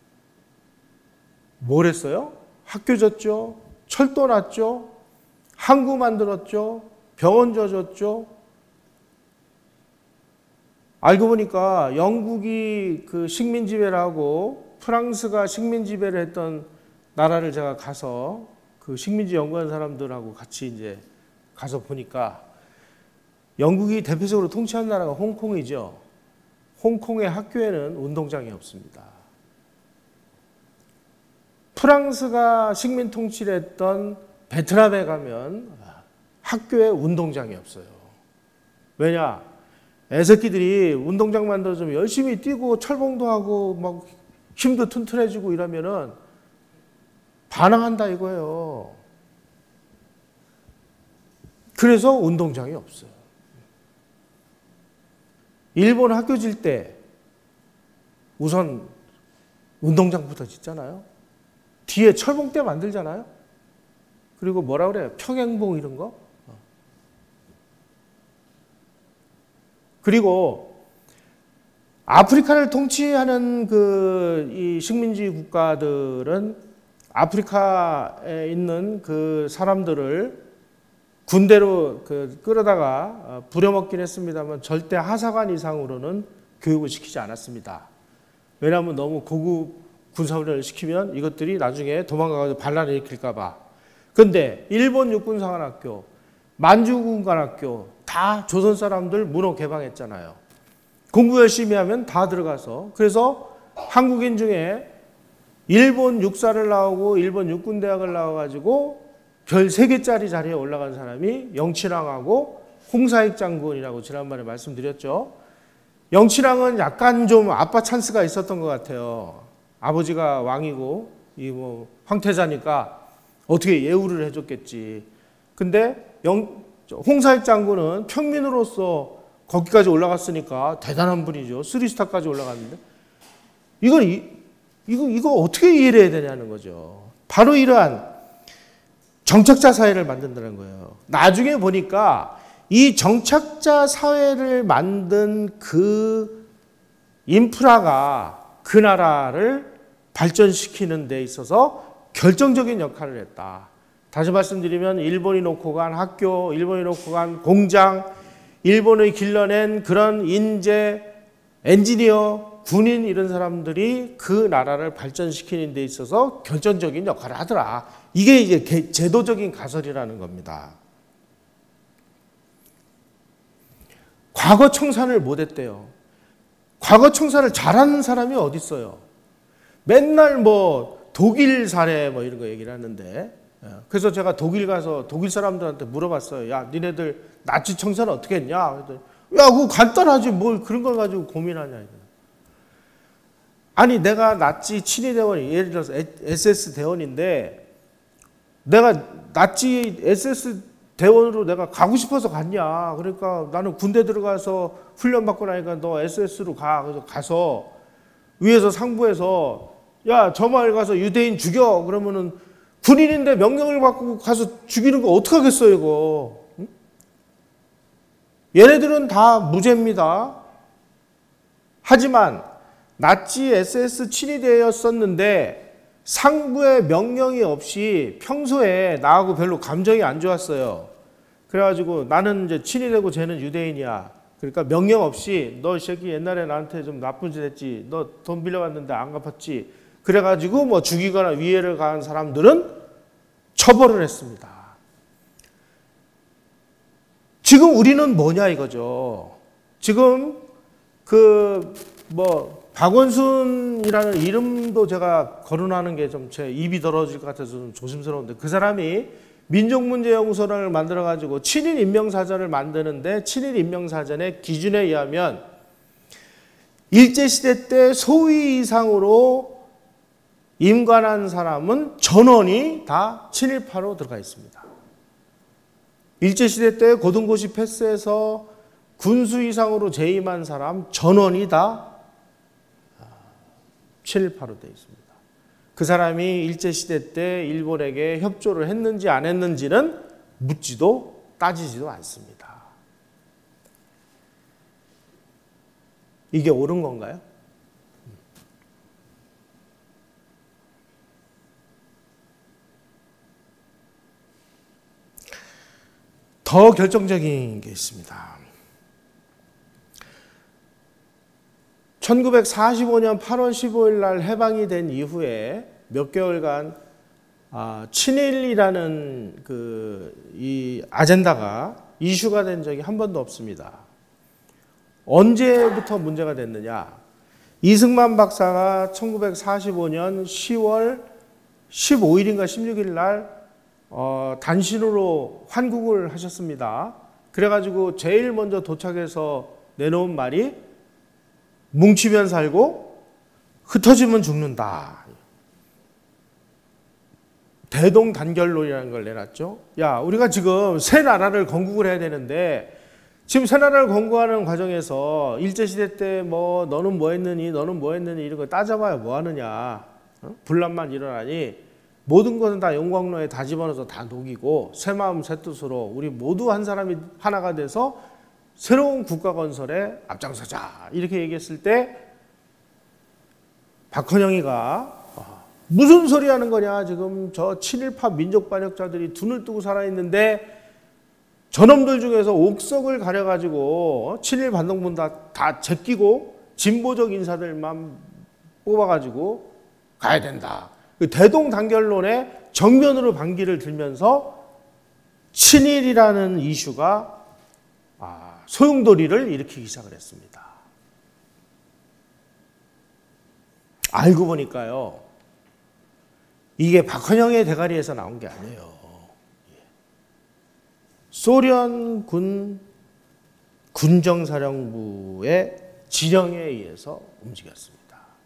뭘 했어요? 학교 줬죠. 철도 놨죠. 항구 만들었죠. 병원 져줬죠. 알고 보니까 영국이 그 식민 지배를 하고 프랑스가 식민 지배를 했던 나라를 제가 가서 그 식민지 연구한 사람들하고 같이 이제 가서 보니까 영국이 대표적으로 통치한 나라가 홍콩이죠. 홍콩의 학교에는 운동장이 없습니다. 프랑스가 식민 통치를 했던 베트남에 가면 학교에 운동장이 없어요. 왜냐? 애새끼들이 운동장 만들어서 좀 열심히 뛰고 철봉도 하고 막 힘도 튼튼해지고 이러면은 반항한다 이거예요. 그래서 운동장이 없어요. 일본 학교 질 때 우선 운동장부터 짓잖아요. 뒤에 철봉대 만들잖아요. 그리고 뭐라 그래요? 평행봉 이런 거. 그리고 아프리카를 통치하는 이 식민지 국가들은 아프리카에 있는 그 사람들을 군대로 끌어다가 부려먹긴 했습니다만 절대 하사관 이상으로는 교육을 시키지 않았습니다. 왜냐하면 너무 고급 군사훈련을 시키면 이것들이 나중에 도망가서 반란을 일으킬까봐. 그런데 일본 육군사관학교, 만주군관학교 다 조선 사람들 문호 개방했잖아요. 공부 열심히 하면 다 들어가서. 그래서 한국인 중에 일본 육사를 나오고 일본 육군대학을 나와가지고 별 3개짜리 자리에 올라간 사람이 영치랑하고 홍사익 장군이라고 지난번에 말씀드렸죠. 영치랑은 약간 좀 아빠 찬스가 있었던 것 같아요. 아버지가 왕이고 황태자니까 어떻게 예우를 해줬겠지. 근데 홍사익 장군은 평민으로서 거기까지 올라갔으니까 대단한 분이죠. 3스타까지 올라갔는데 이건 이거 어떻게 이해를 해야 되냐는 거죠. 바로 이러한 정착자 사회를 만든다는 거예요. 나중에 보니까 이 정착자 사회를 만든 그 인프라가 그 나라를 발전시키는 데 있어서 결정적인 역할을 했다. 다시 말씀드리면 일본이 놓고 간 학교, 일본이 놓고 간 공장, 일본이 길러낸 그런 인재, 엔지니어, 군인 이런 사람들이 그 나라를 발전시키는 데 있어서 결정적인 역할을 하더라. 이게 이제 제도적인 가설이라는 겁니다. 과거 청산을 못했대요. 과거 청산을 잘하는 사람이 어디 있어요? 맨날 뭐 독일 사례 뭐 이런 거 얘기를 하는데, 그래서 제가 독일 가서 독일 사람들한테 물어봤어요. 야, 니네들 나치 청산 어떻게 했냐? 그랬더니, 야, 그거 간단하지 뭘 그런 걸 가지고 고민하냐. 아니, 내가 나치 친위 대원이, 예를 들어서 SS 대원인데 내가 나치 SS 대원으로 내가 가고 싶어서 갔냐. 그러니까 나는 군대 들어가서 훈련받고 나니까 너 SS로 가. 그래서 가서 위에서 상부에서 야, 저 마을 가서 유대인 죽여. 그러면은 군인인데 명령을 받고 가서 죽이는 거 어떡하겠어요, 이거. 응? 얘네들은 다 무죄입니다. 하지만 나치 SS 친위대였었는데 상부의 명령이 없이 평소에 나하고 별로 감정이 안 좋았어요. 그래가지고 나는 이제 친위되고 쟤는 유대인이야. 그러니까 명령 없이 너 이 새끼 옛날에 나한테 좀 나쁜 짓 했지. 너 돈 빌려갔는데 안 갚았지. 그래가지고 뭐 죽이거나 위해를 가한 사람들은 처벌을 했습니다. 지금 우리는 뭐냐 이거죠. 지금 박원순이라는 이름도 제가 거론하는 게 좀 제 입이 더러워질 것 같아서 좀 조심스러운데, 그 사람이 민족문제연구소를 만들어가지고 친일 인명사전을 만드는데, 친일 인명사전의 기준에 의하면 일제시대 때 소위 이상으로 임관한 사람은 전원이 다 친일파로 들어가 있습니다. 일제시대 때 고등고시 패스해서 군수 이상으로 재임한 사람 전원이 다 친일파로 되어 있습니다. 그 사람이 일제시대 때 일본에게 협조를 했는지 안 했는지는 묻지도 따지지도 않습니다. 이게 옳은 건가요? 더 결정적인 게 있습니다. 1945년 8월 15일 날 해방이 된 이후에 몇 개월간 친일이라는 이 아젠다가 이슈가 된 적이 한 번도 없습니다. 언제부터 문제가 됐느냐? 이승만 박사가 1945년 10월 15일인가 16일 날 단신으로 환국을 하셨습니다. 그래가지고 제일 먼저 도착해서 내놓은 말이 뭉치면 살고 흩어지면 죽는다. 대동단결론이라는 걸 내놨죠. 야, 우리가 지금 새 나라를 건국을 해야 되는데 지금 새 나라를 건국하는 과정에서 일제시대 때 뭐 너는 뭐 했느니 너는 뭐 했느니 이런 거 따져봐야 뭐 하느냐. 분란만 일어나니 모든 것은 다 용광로에 다 집어넣어서 다 녹이고 새 마음 새 뜻으로 우리 모두 한 사람이 하나가 돼서 새로운 국가 건설에 앞장서자 이렇게 얘기했을 때 박헌영이가 무슨 소리 하는 거냐, 지금 저 친일파 민족 반역자들이 눈을 뜨고 살아있는데 저놈들 중에서 옥석을 가려가지고 친일 반동분 다 제끼고 진보적 인사들만 뽑아가지고 가야 된다. 대동단결론에 정면으로 반기를 들면서 친일이라는 이슈가 소용돌이를 일으키기 시작을 했습니다. 알고 보니까요, 이게 박헌영의 대가리에서 나온 게 아니에요. 소련 군정사령부의 지령에 의해서 움직였습니다.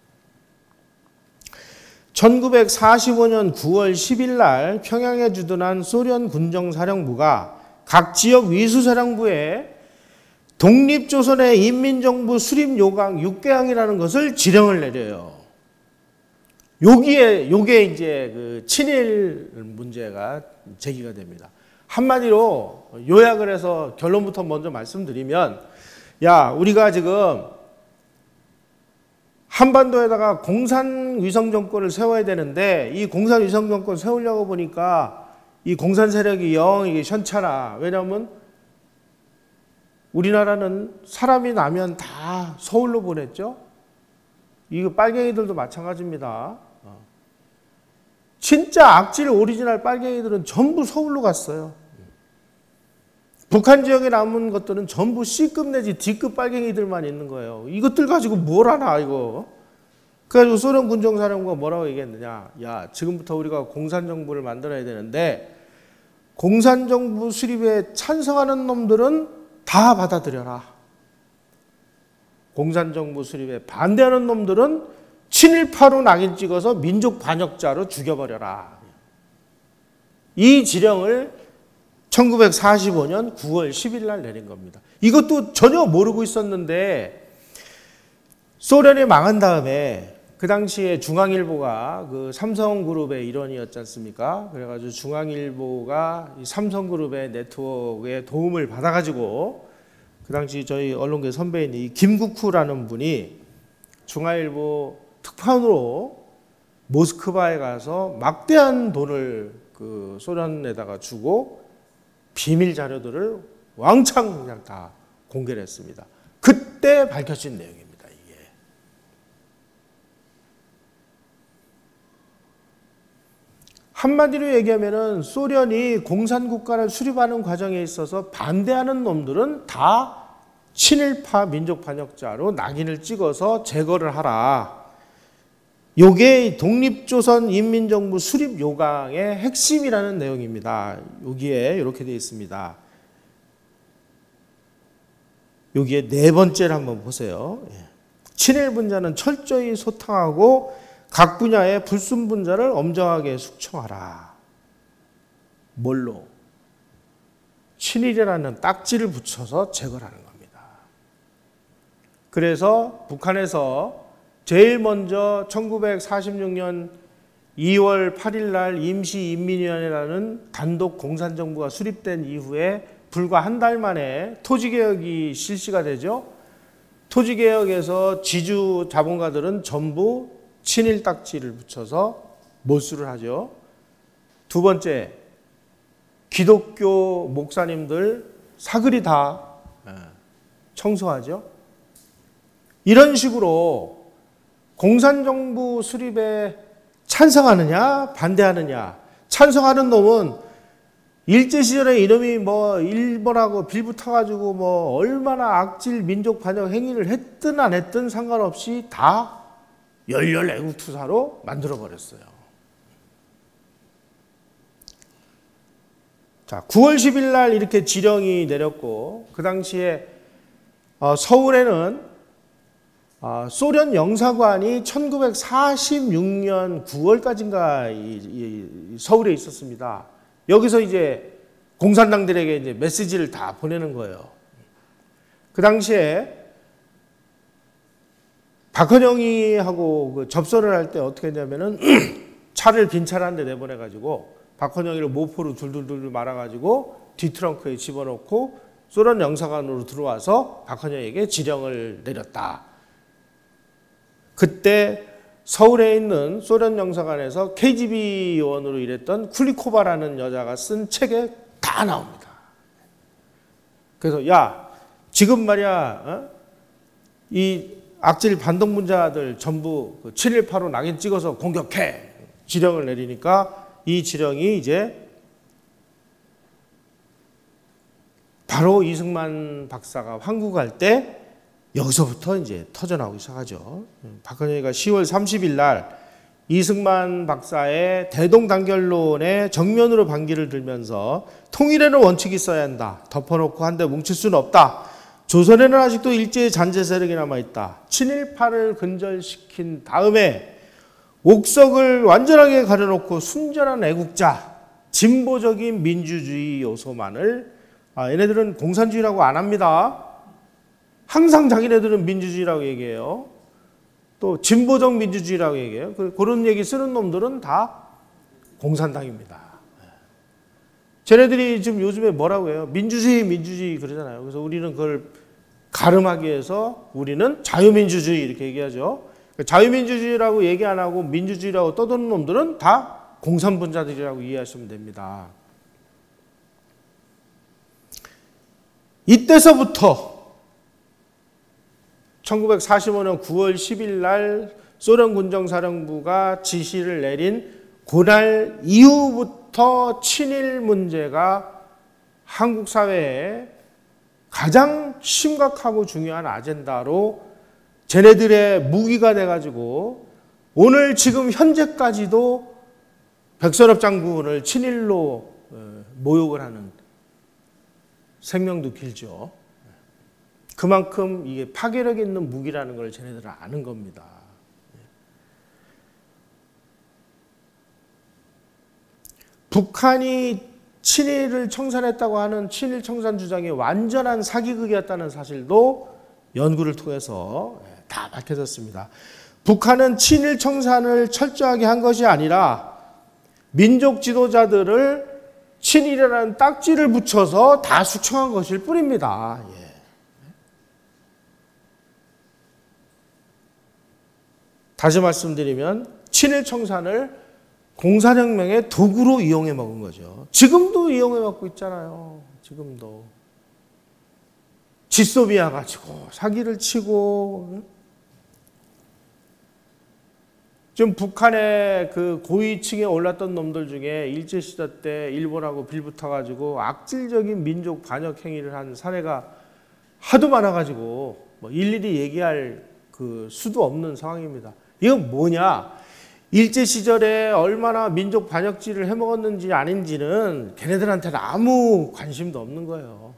1945년 9월 10일 날 평양에 주둔한 소련 군정사령부가 각 지역 위수사령부에 독립조선의 인민정부 수립요강 6개항이라는 것을 지령을 내려요. 요게 이제 그 친일 문제가 제기가 됩니다. 한마디로 요약을 해서 결론부터 먼저 말씀드리면, 야, 우리가 지금 한반도에다가 공산위성 정권을 세워야 되는데, 이 공산위성 정권 세우려고 보니까 이 공산 세력이 영 이게 현찮아. 왜냐하면 우리나라는 사람이 나면 다 서울로 보냈죠. 이거 빨갱이들도 마찬가지입니다. 진짜 악질 오리지널 빨갱이들은 전부 서울로 갔어요. 북한 지역에 남은 것들은 전부 C급 내지 D급 빨갱이들만 있는 거예요. 이것들 가지고 뭘 하나 이거. 그래가지고 소련 군정사령부가 뭐라고 얘기했느냐. 야, 지금부터 우리가 공산정부를 만들어야 되는데 공산정부 수립에 찬성하는 놈들은 다 받아들여라. 공산정부 수립에 반대하는 놈들은 친일파로 낙인 찍어서 민족 반역자로 죽여버려라. 이 지령을 1945년 9월 10일 날 내린 겁니다. 이것도 전혀 모르고 있었는데 소련이 망한 다음에 그 당시에 중앙일보가 그 삼성그룹의 일원이었지 않습니까? 그래가지고 중앙일보가 이 삼성그룹의 네트워크에 도움을 받아가지고 그 당시 저희 언론계 선배인 이 김국후라는 분이 중앙일보 특파원으로 모스크바에 가서 막대한 돈을 그 소련에다가 주고 비밀 자료들을 왕창 그냥 다 공개를 했습니다. 그때 밝혀진 내용입니다. 이게. 한마디로 얘기하면은 소련이 공산국가를 수립하는 과정에 있어서 반대하는 놈들은 다 친일파 민족 반역자로 낙인을 찍어서 제거를 하라. 요게 독립조선 인민정부 수립 요강의 핵심이라는 내용입니다. 여기에 이렇게 되어 있습니다. 여기에 네 번째를 한번 보세요. 친일 분자는 철저히 소탕하고 각 분야의 불순 분자를 엄정하게 숙청하라. 뭘로? 친일이라는 딱지를 붙여서 제거를 하는 겁니다. 그래서 북한에서 제일 먼저 1946년 2월 8일 날 임시인민위원회라는 단독 공산정부가 수립된 이후에 불과 한 달 만에 토지개혁이 실시가 되죠. 토지개혁에서 지주 자본가들은 전부 친일 딱지를 붙여서 몰수를 하죠. 두 번째, 기독교 목사님들 사그리 다 청소하죠. 이런 식으로 공산정부 수립에 찬성하느냐 반대하느냐. 찬성하는 놈은 일제시절에 이놈이 뭐 일본하고 빌붙어가지고 뭐 얼마나 악질 민족 반역 행위를 했든 안 했든 상관없이 다 열렬 애국투사로 만들어버렸어요. 자, 9월 10일 날 이렇게 지령이 내렸고 그 당시에 서울에는 소련 영사관이 1946년 9월까지인가 서울에 있었습니다. 여기서 이제 공산당들에게 이제 메시지를 다 보내는 거예요. 그 당시에 박헌영이하고 그 접선을 할 때 어떻게 했냐면은 차를 빈 차를 한 대 내보내가지고 박헌영이를 모포로 둘둘둘 말아가지고 뒤트렁크에 집어넣고 소련 영사관으로 들어와서 박헌영에게 지령을 내렸다. 그때 서울에 있는 소련 영사관에서 KGB 요원으로 일했던 쿨리코바라는 여자가 쓴 책에 다 나옵니다. 그래서 야, 지금 말이야, 이 악질 반동분자들 전부 친일파로 낙인 찍어서 공격해 지령을 내리니까 이 지령이 이제 바로 이승만 박사가 황국 갈 때 여기서부터 이제 터져나오기 시작하죠. 박헌영이가 10월 30일 날 이승만 박사의 대동단결론에 정면으로 반기를 들면서 통일에는 원칙이 있어야 한다. 덮어놓고 한데 뭉칠 수는 없다. 조선에는 아직도 일제의 잔재 세력이 남아있다. 친일파를 근절시킨 다음에 옥석을 완전하게 가려놓고 순전한 애국자, 진보적인 민주주의 요소만을 얘네들은 공산주의라고 안 합니다. 항상 자기네들은 민주주의라고 얘기해요. 또 진보적 민주주의라고 얘기해요. 그런 얘기 쓰는 놈들은 다 공산당입니다. 쟤네들이 지금 요즘에 뭐라고 해요? 민주주의 그러잖아요. 그래서 우리는 그걸 가름하기 위해서 우리는 자유민주주의 이렇게 얘기하죠. 자유민주주의라고 얘기 안 하고 민주주의라고 떠드는 놈들은 다 공산분자들이라고 이해하시면 됩니다. 이때서부터 1945년 9월 10일 날 소련 군정사령부가 지시를 내린 그날 이후부터 친일 문제가 한국 사회에 가장 심각하고 중요한 아젠다로 쟤네들의 무기가 돼가지고 오늘 지금 현재까지도 백선엽 장군을 친일로 모욕을 하는 생명도 길죠. 그만큼 이게 파괴력 있는 무기라는 걸 쟤네들은 아는 겁니다. 북한이 친일을 청산했다고 하는 친일 청산 주장이 완전한 사기극이었다는 사실도 연구를 통해서 다 밝혀졌습니다. 북한은 친일 청산을 철저하게 한 것이 아니라 민족 지도자들을 친일이라는 딱지를 붙여서 다 숙청한 것일 뿐입니다. 다시 말씀드리면 친일 청산을 공산혁명의 도구로 이용해 먹은 거죠. 지금도 이용해 먹고 있잖아요. 지금도. 지소비아 가지고 사기를 치고. 지금 북한의 그 고위층에 올랐던 놈들 중에 일제시대 때 일본하고 빌붙어가지고 악질적인 민족 반역 행위를 한 사례가 하도 많아가지고 뭐 일일이 얘기할 그 수도 없는 상황입니다. 이건 뭐냐? 일제 시절에 얼마나 민족 반역질을 해먹었는지 아닌지는 걔네들한테는 아무 관심도 없는 거예요.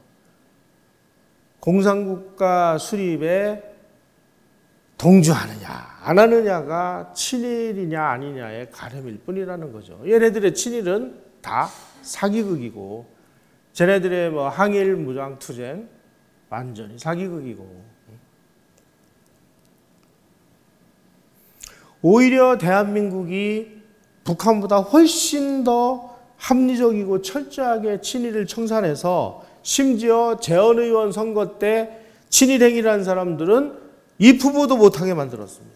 공산국가 수립에 동조하느냐 안 하느냐가 친일이냐 아니냐의 가름일 뿐이라는 거죠. 얘네들의 친일은 다 사기극이고 쟤네들의 뭐 항일 무장투쟁 완전히 사기극이고 오히려 대한민국이 북한보다 훨씬 더 합리적이고 철저하게 친일을 청산해서 심지어 재헌의원 선거 때 친일행위라는 사람들은 입 후보도 못하게 만들었습니다.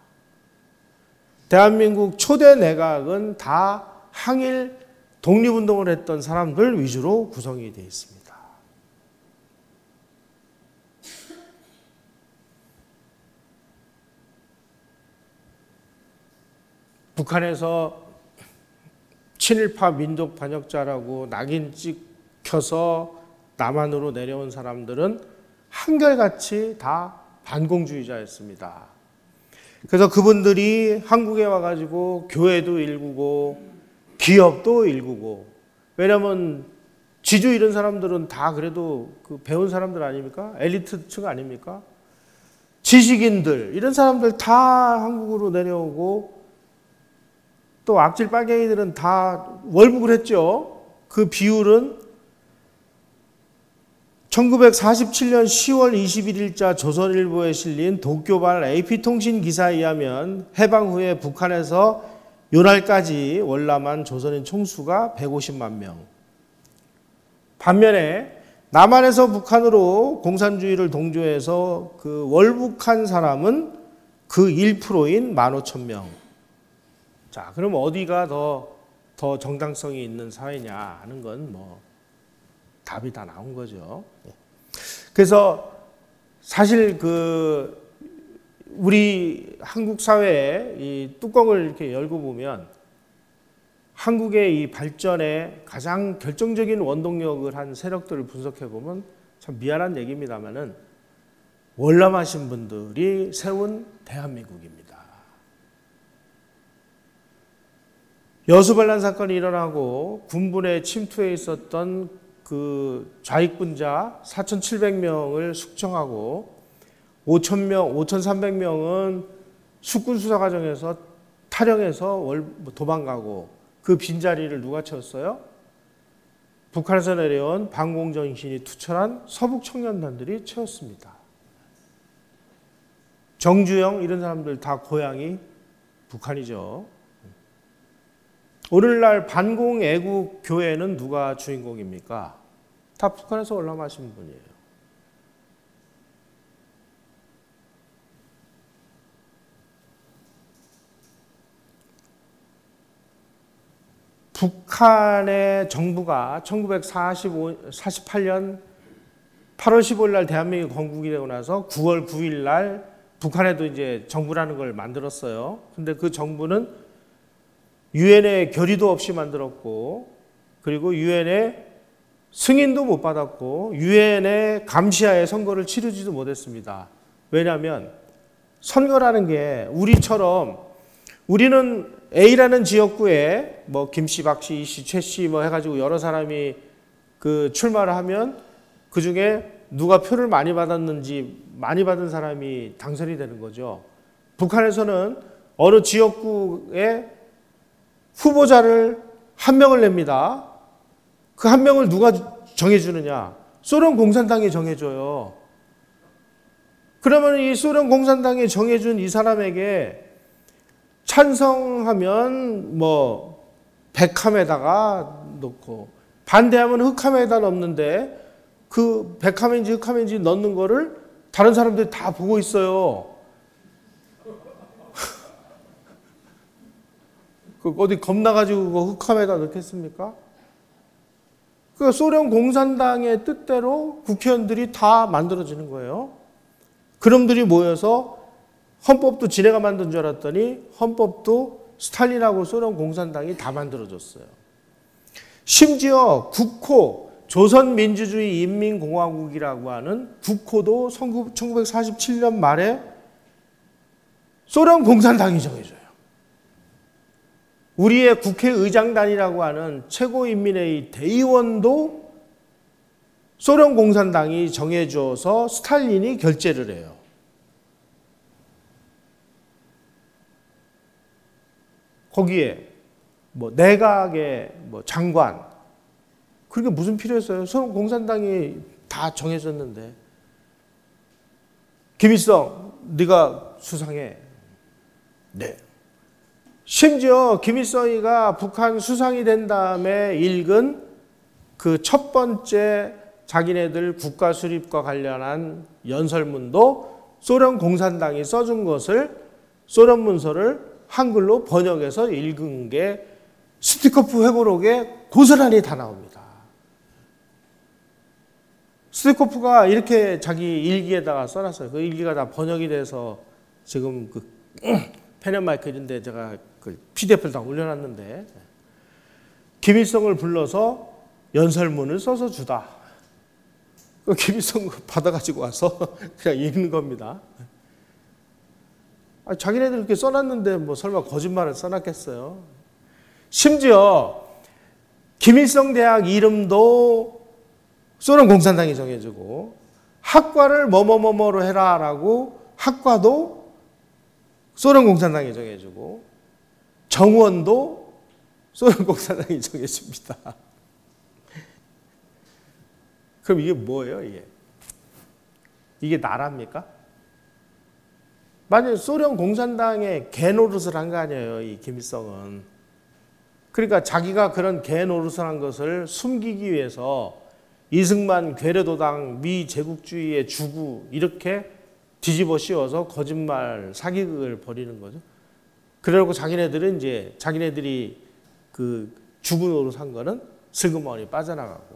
대한민국 초대 내각은 다 항일 독립운동을 했던 사람들 위주로 구성이 되어 있습니다. 북한에서 친일파 민족 반역자라고 낙인 찍혀서 남한으로 내려온 사람들은 한결같이 다 반공주의자였습니다. 그래서 그분들이 한국에 와가지고 교회도 일구고 기업도 일구고 왜냐하면 지주 이런 사람들은 다 그래도 그 배운 사람들 아닙니까? 엘리트층 아닙니까? 지식인들 이런 사람들 다 한국으로 내려오고 또 악질 빨갱이들은 다 월북을 했죠. 그 비율은 1947년 10월 21일자 조선일보에 실린 도쿄발 AP통신 기사에 의하면 해방 후에 북한에서 요날까지 월남한 조선인 총수가 150만 명. 반면에 남한에서 북한으로 공산주의를 동조해서 그 월북한 사람은 그 1%인 15,000명. 자, 그럼 어디가 더 정당성이 있는 사회냐 하는 건 뭐 답이 다 나온 거죠. 그래서 사실 그 우리 한국 사회의 이 뚜껑을 이렇게 열고 보면 한국의 이 발전에 가장 결정적인 원동력을 한 세력들을 분석해 보면 참 미안한 얘기입니다만은 월남하신 분들이 세운 대한민국입니다. 여수반란 사건이 일어나고 군부에 침투해 있었던 그 좌익분자 4,700명을 숙청하고 5,300명은 숙군 수사 과정에서 탈영해서 도망가고 그 빈자리를 누가 채웠어요? 북한에서 내려온 반공정신이 투철한 서북 청년단들이 채웠습니다. 정주영 이런 사람들 다 고향이 북한이죠. 오늘날 반공 애국 교회는 누가 주인공입니까? 다 북한에서 올라가신 분이에요. 북한의 정부가 1948년 8월 15일 날 대한민국이 건국이 되고 나서 9월 9일 날 북한에도 이제 정부라는 걸 만들었어요. 근데 그 정부는 유엔의 결의도 없이 만들었고, 그리고 유엔의 승인도 못 받았고, 유엔의 감시하에 선거를 치르지도 못했습니다. 왜냐하면 선거라는 게 우리처럼 우리는 A라는 지역구에 뭐 김씨, 박씨, 이씨, 최씨 뭐 해가지고 여러 사람이 그 출마를 하면 그 중에 누가 표를 많이 받았는지 많이 받은 사람이 당선이 되는 거죠. 북한에서는 어느 지역구에 후보자를 한 명을 냅니다. 그 한 명을 누가 정해주느냐? 소련 공산당이 정해줘요. 그러면 이 소련 공산당이 정해준 이 사람에게 찬성하면 뭐 백함에다가 넣고 반대하면 흑함에다 넣는데 그 백함인지 흑함인지 넣는 거를 다른 사람들이 다 보고 있어요. 그 어디 겁나가지고 그거 흑함에다 넣겠습니까? 그 소련 공산당의 뜻대로 국회의원들이 다 만들어지는 거예요. 그놈들이 모여서 헌법도 지네가 만든 줄 알았더니 헌법도 스탈린하고 소련 공산당이 다 만들어줬어요. 심지어 국호, 조선민주주의 인민공화국이라고 하는 국호도 1947년 말에 소련 공산당이 정해줘요. 우리의 국회의장단이라고 하는 최고인민회의 대의원도 소련 공산당이 정해줘서 스탈린이 결재를 해요. 거기에 뭐 내각의 뭐 장관, 그게 무슨 필요했어요? 소련 공산당이 다 정해졌는데. 김일성, 네가 수상해. 네. 심지어 김일성이가 북한 수상이 된 다음에 읽은 그 첫 번째 자기네들 국가 수립과 관련한 연설문도 소련 공산당이 써준 것을, 소련 문서를 한글로 번역해서 읽은 게 스티커프 회고록에 고스란히 다 나옵니다. 스티커프가 이렇게 자기 일기에다가 써놨어요. 그 일기가 다 번역이 돼서 지금 그 펜앤마이크인데 제가 그 PDF를 다 올려놨는데, 김일성을 불러서 연설문을 써서 주다. 그 김일성 받아가지고 와서 그냥 읽는 겁니다. 자기네들 이렇게 써놨는데 뭐 설마 거짓말을 써놨겠어요? 심지어 김일성 대학 이름도 소련 공산당이 정해주고, 학과를 뭐뭐뭐뭐로 해라라고 학과도 소련 공산당이 정해주고, 정원도 소련 공산당이 정해줍니다. 그럼 이게 뭐예요, 이게? 이게 나라입니까? 만약에 소련 공산당의 개노릇을 한 거 아니에요, 이 김일성은. 그러니까 자기가 그런 개노릇을 한 것을 숨기기 위해서 이승만 괴뢰도당 미제국주의의 주구 이렇게 뒤집어 씌워서 거짓말 사기극을 벌이는 거죠. 그러고 자기네들은 이제 자기네들이 그 주구 노릇 한 거는 슬그머니 빠져나가고.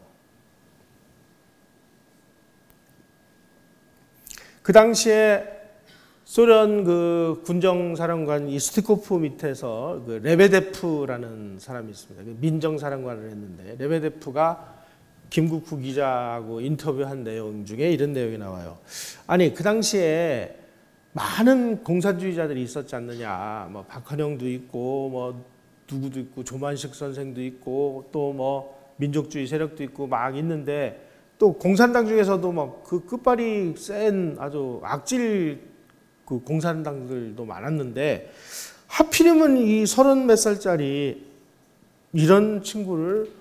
그 당시에 소련 그 군정사령관 이 스티코프 밑에서 그 레베데프라는 사람이 있습니다. 민정사령관을 했는데, 레베데프가 김국후 기자하고 인터뷰한 내용 중에 이런 내용이 나와요. 아니, 그 당시에 많은 공산주의자들이 있었지 않느냐. 뭐 박헌영도 있고, 뭐 누구도 있고, 조만식 선생도 있고, 또 뭐 민족주의 세력도 있고 막 있는데, 또 공산당 중에서도 막 그 끝발이 센 아주 악질 그 공산당들도 많았는데, 하필이면 이 30몇 살짜리 이런 친구를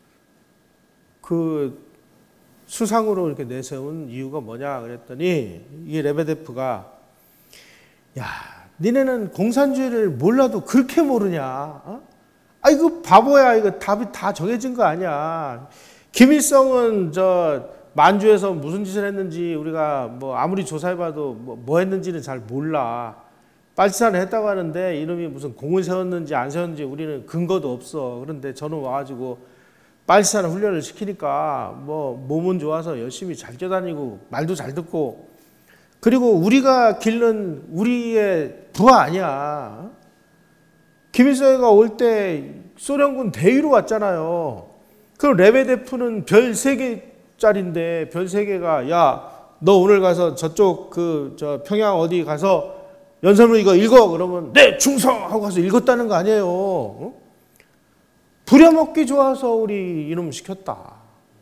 그 수상으로 이렇게 내세운 이유가 뭐냐 그랬더니, 이 레베데프가 야, 니네는 공산주의를 몰라도 그렇게 모르냐? 아, 이거 바보야. 이거 답이 다 정해진 거 아니야. 김일성은 저 만주에서 무슨 짓을 했는지 우리가 뭐 아무리 조사해봐도 뭐 했는지는 잘 몰라. 빨치산을 했다고 하는데 이놈이 무슨 공을 세웠는지 안 세웠는지 우리는 근거도 없어. 그런데 저는 와가지고 빨치산 훈련을 시키니까 뭐 몸은 좋아서 열심히 잘 뛰어다니고 말도 잘 듣고, 그리고 우리가 기른 우리의 부하 아니야. 김일성이가 올 때 소련군 대위로 왔잖아요. 그럼 레베데프는 별 3개짜리인데 별 3개가 야, 너 오늘 가서 저쪽 저 평양 어디 가서 연설문 이거 읽어. 그러면 네, 충성! 하고 가서 읽었다는 거 아니에요. 부려먹기 좋아서 우리 이놈 시켰다.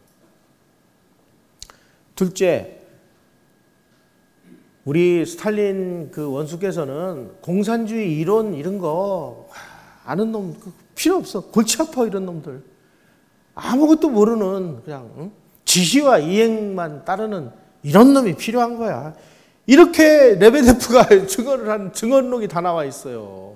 둘째, 우리 스탈린 그 원수께서는 공산주의 이론 이런 거 아는 놈 필요 없어. 골치 아파 이런 놈들. 아무것도 모르는 그냥 지시와 이행만 따르는 이런 놈이 필요한 거야. 이렇게 레베데프가 증언을 한 증언록이 다 나와 있어요.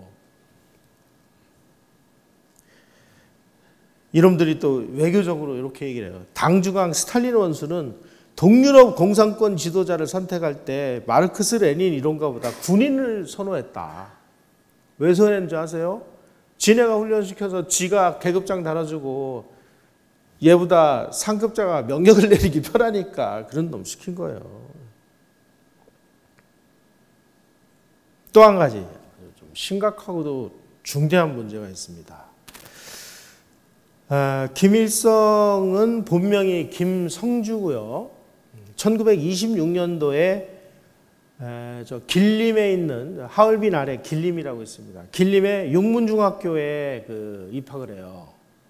이놈들이 또 외교적으로 이렇게 얘기를 해요. 당중앙 스탈린 원수는 동유럽 공산권 지도자를 선택할 때 마르크스 레닌 이론가보다 군인을 선호했다. 왜 선호했는지 아세요? 지네가 훈련시켜서 지가 계급장 달아주고 얘보다 상급자가 명령을 내리기 편하니까 그런 놈 시킨 거예요. 또 한 가지 좀 심각하고도 중대한 문제가 있습니다. 김일성은 본명이 김성주고요. 1926년도에 저 길림에 있는 하얼빈 아래 길림이라고 있습니다. 길림의 육문중학교에 입학을 해요.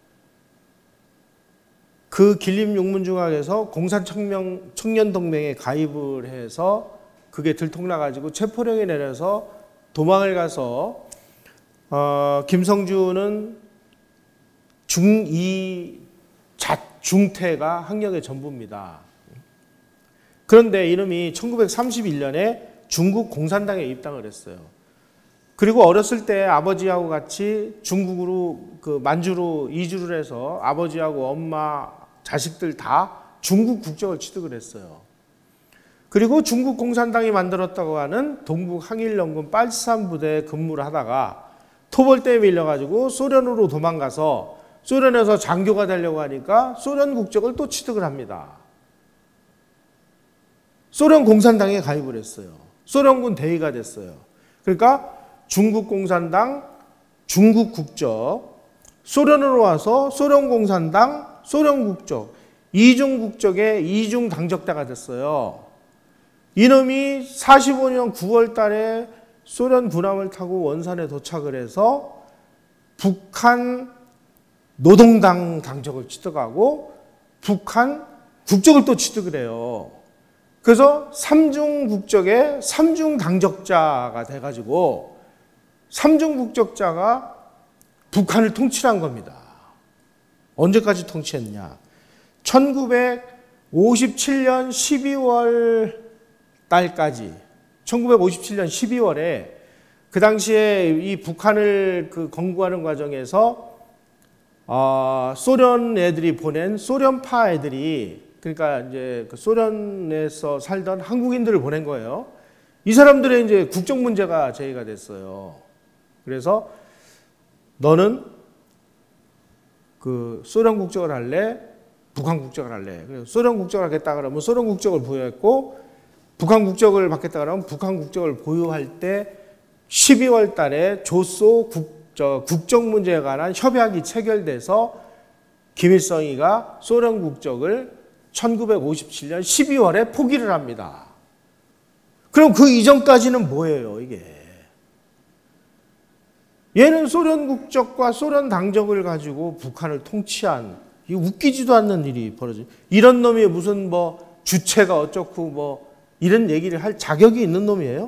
그 길림 육문중학에서 공산청년동맹에 가입을 해서 그게 들통나가지고 체포령이 내려서 도망을 가서 김성주는 중2 중퇴가 학력의 전부입니다. 그런데 이놈이 1931년에 중국 공산당에 입당을 했어요. 그리고 어렸을 때 아버지하고 같이 중국으로 만주로 이주를 해서 아버지하고 엄마, 자식들 다 중국 국적을 취득을 했어요. 그리고 중국 공산당이 만들었다고 하는 동북 항일연군 빨치산 부대에 근무를 하다가 토벌대에 밀려가지고 소련으로 도망가서 소련에서 장교가 되려고 하니까 소련 국적을 또 취득을 합니다. 소련 공산당에 가입을 했어요. 소련군 대위가 됐어요. 그러니까 중국 공산당, 중국 국적, 소련으로 와서 소련 공산당, 소련 국적, 이중 국적의 이중 당적자가 됐어요. 이놈이 45년 9월 달에 소련 군함을 타고 원산에 도착을 해서 북한 노동당 당적을 취득하고 북한 국적을 또 취득을 해요. 그래서 삼중 국적의 삼중 당적자가 돼가지고 삼중 국적자가 북한을 통치한 겁니다. 언제까지 통치했냐? 1957년 12월 달까지, 1957년 12월에 그 당시에 이 북한을 건국하는 과정에서 소련 애들이 보낸 소련파 애들이, 그러니까 이제 소련에서 살던 한국인들을 보낸 거예요. 이 사람들의 이제 국적 문제가 제기가 됐어요. 그래서 너는 소련 국적을 할래? 북한 국적을 할래? 그래서 소련 국적을 하겠다 그러면 소련 국적을 부여했고, 북한 국적을 받겠다 그러면 북한 국적을 보유할 때 12월 달에 조소 국적 문제에 관한 협약이 체결돼서 김일성이가 소련 국적을 1957년 12월에 포기를 합니다. 그럼 그 이전까지는 뭐예요, 이게? 얘는 소련 국적과 소련 당적을 가지고 북한을 통치한, 이 웃기지도 않는 일이 벌어져. 이런 놈이 무슨 주체가 어쩌고 이런 얘기를 할 자격이 있는 놈이에요?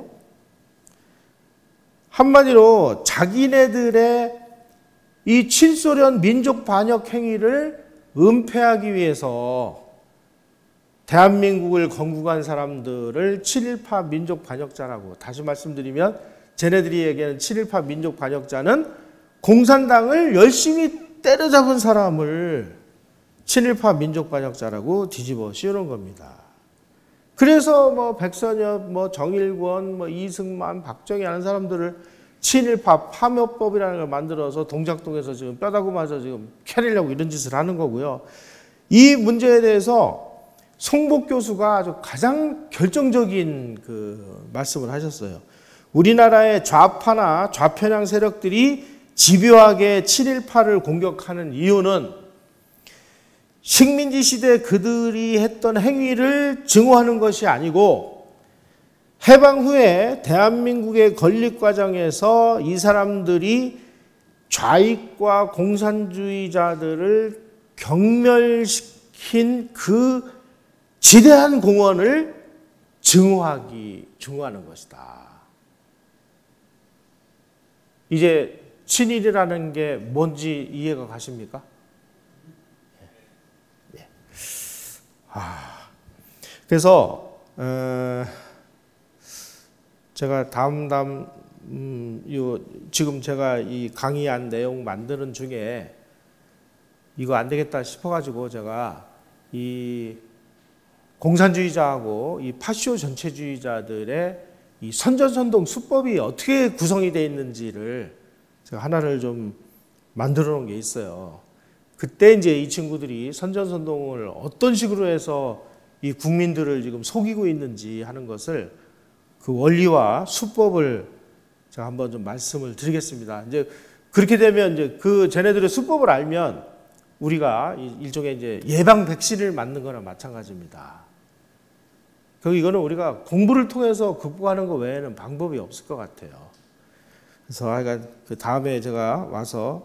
한마디로 자기네들의 이 친소련 민족 반역 행위를 은폐하기 위해서 대한민국을 건국한 사람들을 친일파 민족 반역자라고, 다시 말씀드리면 쟤네들이 얘기하는 친일파 민족 반역자는 공산당을 열심히 때려잡은 사람을 친일파 민족 반역자라고 뒤집어 씌우는 겁니다. 그래서 뭐 백선엽, 뭐 정일권, 뭐 이승만, 박정희 하는 사람들을 친일파 파묘법이라는 걸 만들어서 동작동에서 지금 뼈다구 맞아 지금 캐내려고 이런 짓을 하는 거고요. 이 문제에 대해서 송복 교수가 아주 가장 결정적인 그 말씀을 하셨어요. 우리나라의 좌파나 좌편향 세력들이 집요하게 친일파를 공격하는 이유는 식민지 시대 그들이 했던 행위를 증오하는 것이 아니고 해방 후에 대한민국의 건립 과정에서 이 사람들이 좌익과 공산주의자들을 경멸시킨 그 지대한 공헌을 증오하는 것이다. 이제 친일이라는 게 뭔지 이해가 가십니까? 네. 그래서 제가 지금 제가 이 강의한 내용 만드는 중에 이거 안 되겠다 싶어가지고 제가 이 공산주의자하고 이 파쇼 전체주의자들의 이 선전선동 수법이 어떻게 구성이 되어 있는지를 제가 하나를 좀 만들어 놓은 게 있어요. 그때 이제 이 친구들이 선전선동을 어떤 식으로 해서 이 국민들을 지금 속이고 있는지 하는 것을 그 원리와 수법을 제가 한번 좀 말씀을 드리겠습니다. 이제 그렇게 되면 이제 그 쟤네들의 수법을 알면 우리가 일종의 이제 예방 백신을 맞는 거나 마찬가지입니다. 이거는 우리가 공부를 통해서 극복하는 것 외에는 방법이 없을 것 같아요. 그래서 하여간 그 다음에 제가 와서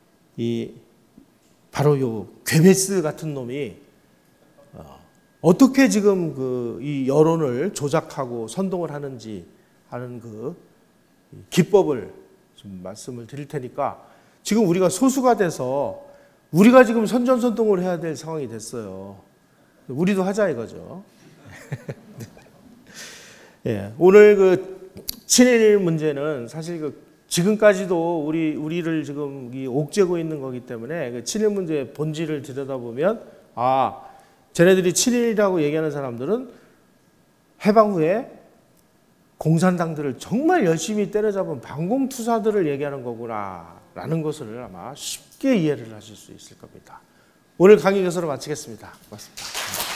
바로 요 괴베스 같은 놈이 어떻게 지금 이 여론을 조작하고 선동을 하는지 하는 그 기법을 좀 말씀을 드릴 테니까 지금 우리가 소수가 돼서 우리가 지금 선전선동을 해야 될 상황이 됐어요. 우리도 하자 이거죠. 예, 오늘 그 친일 문제는 사실 지금까지도 우리를 지금 옥죄고 있는 거기 때문에 그 친일 문제의 본질을 들여다보면 쟤네들이 친일이라고 얘기하는 사람들은 해방 후에 공산당들을 정말 열심히 때려잡은 반공투사들을 얘기하는 거구나라는 것을 아마 쉽게 이해를 하실 수 있을 겁니다. 오늘 강의 교수로 마치겠습니다. 고맙습니다.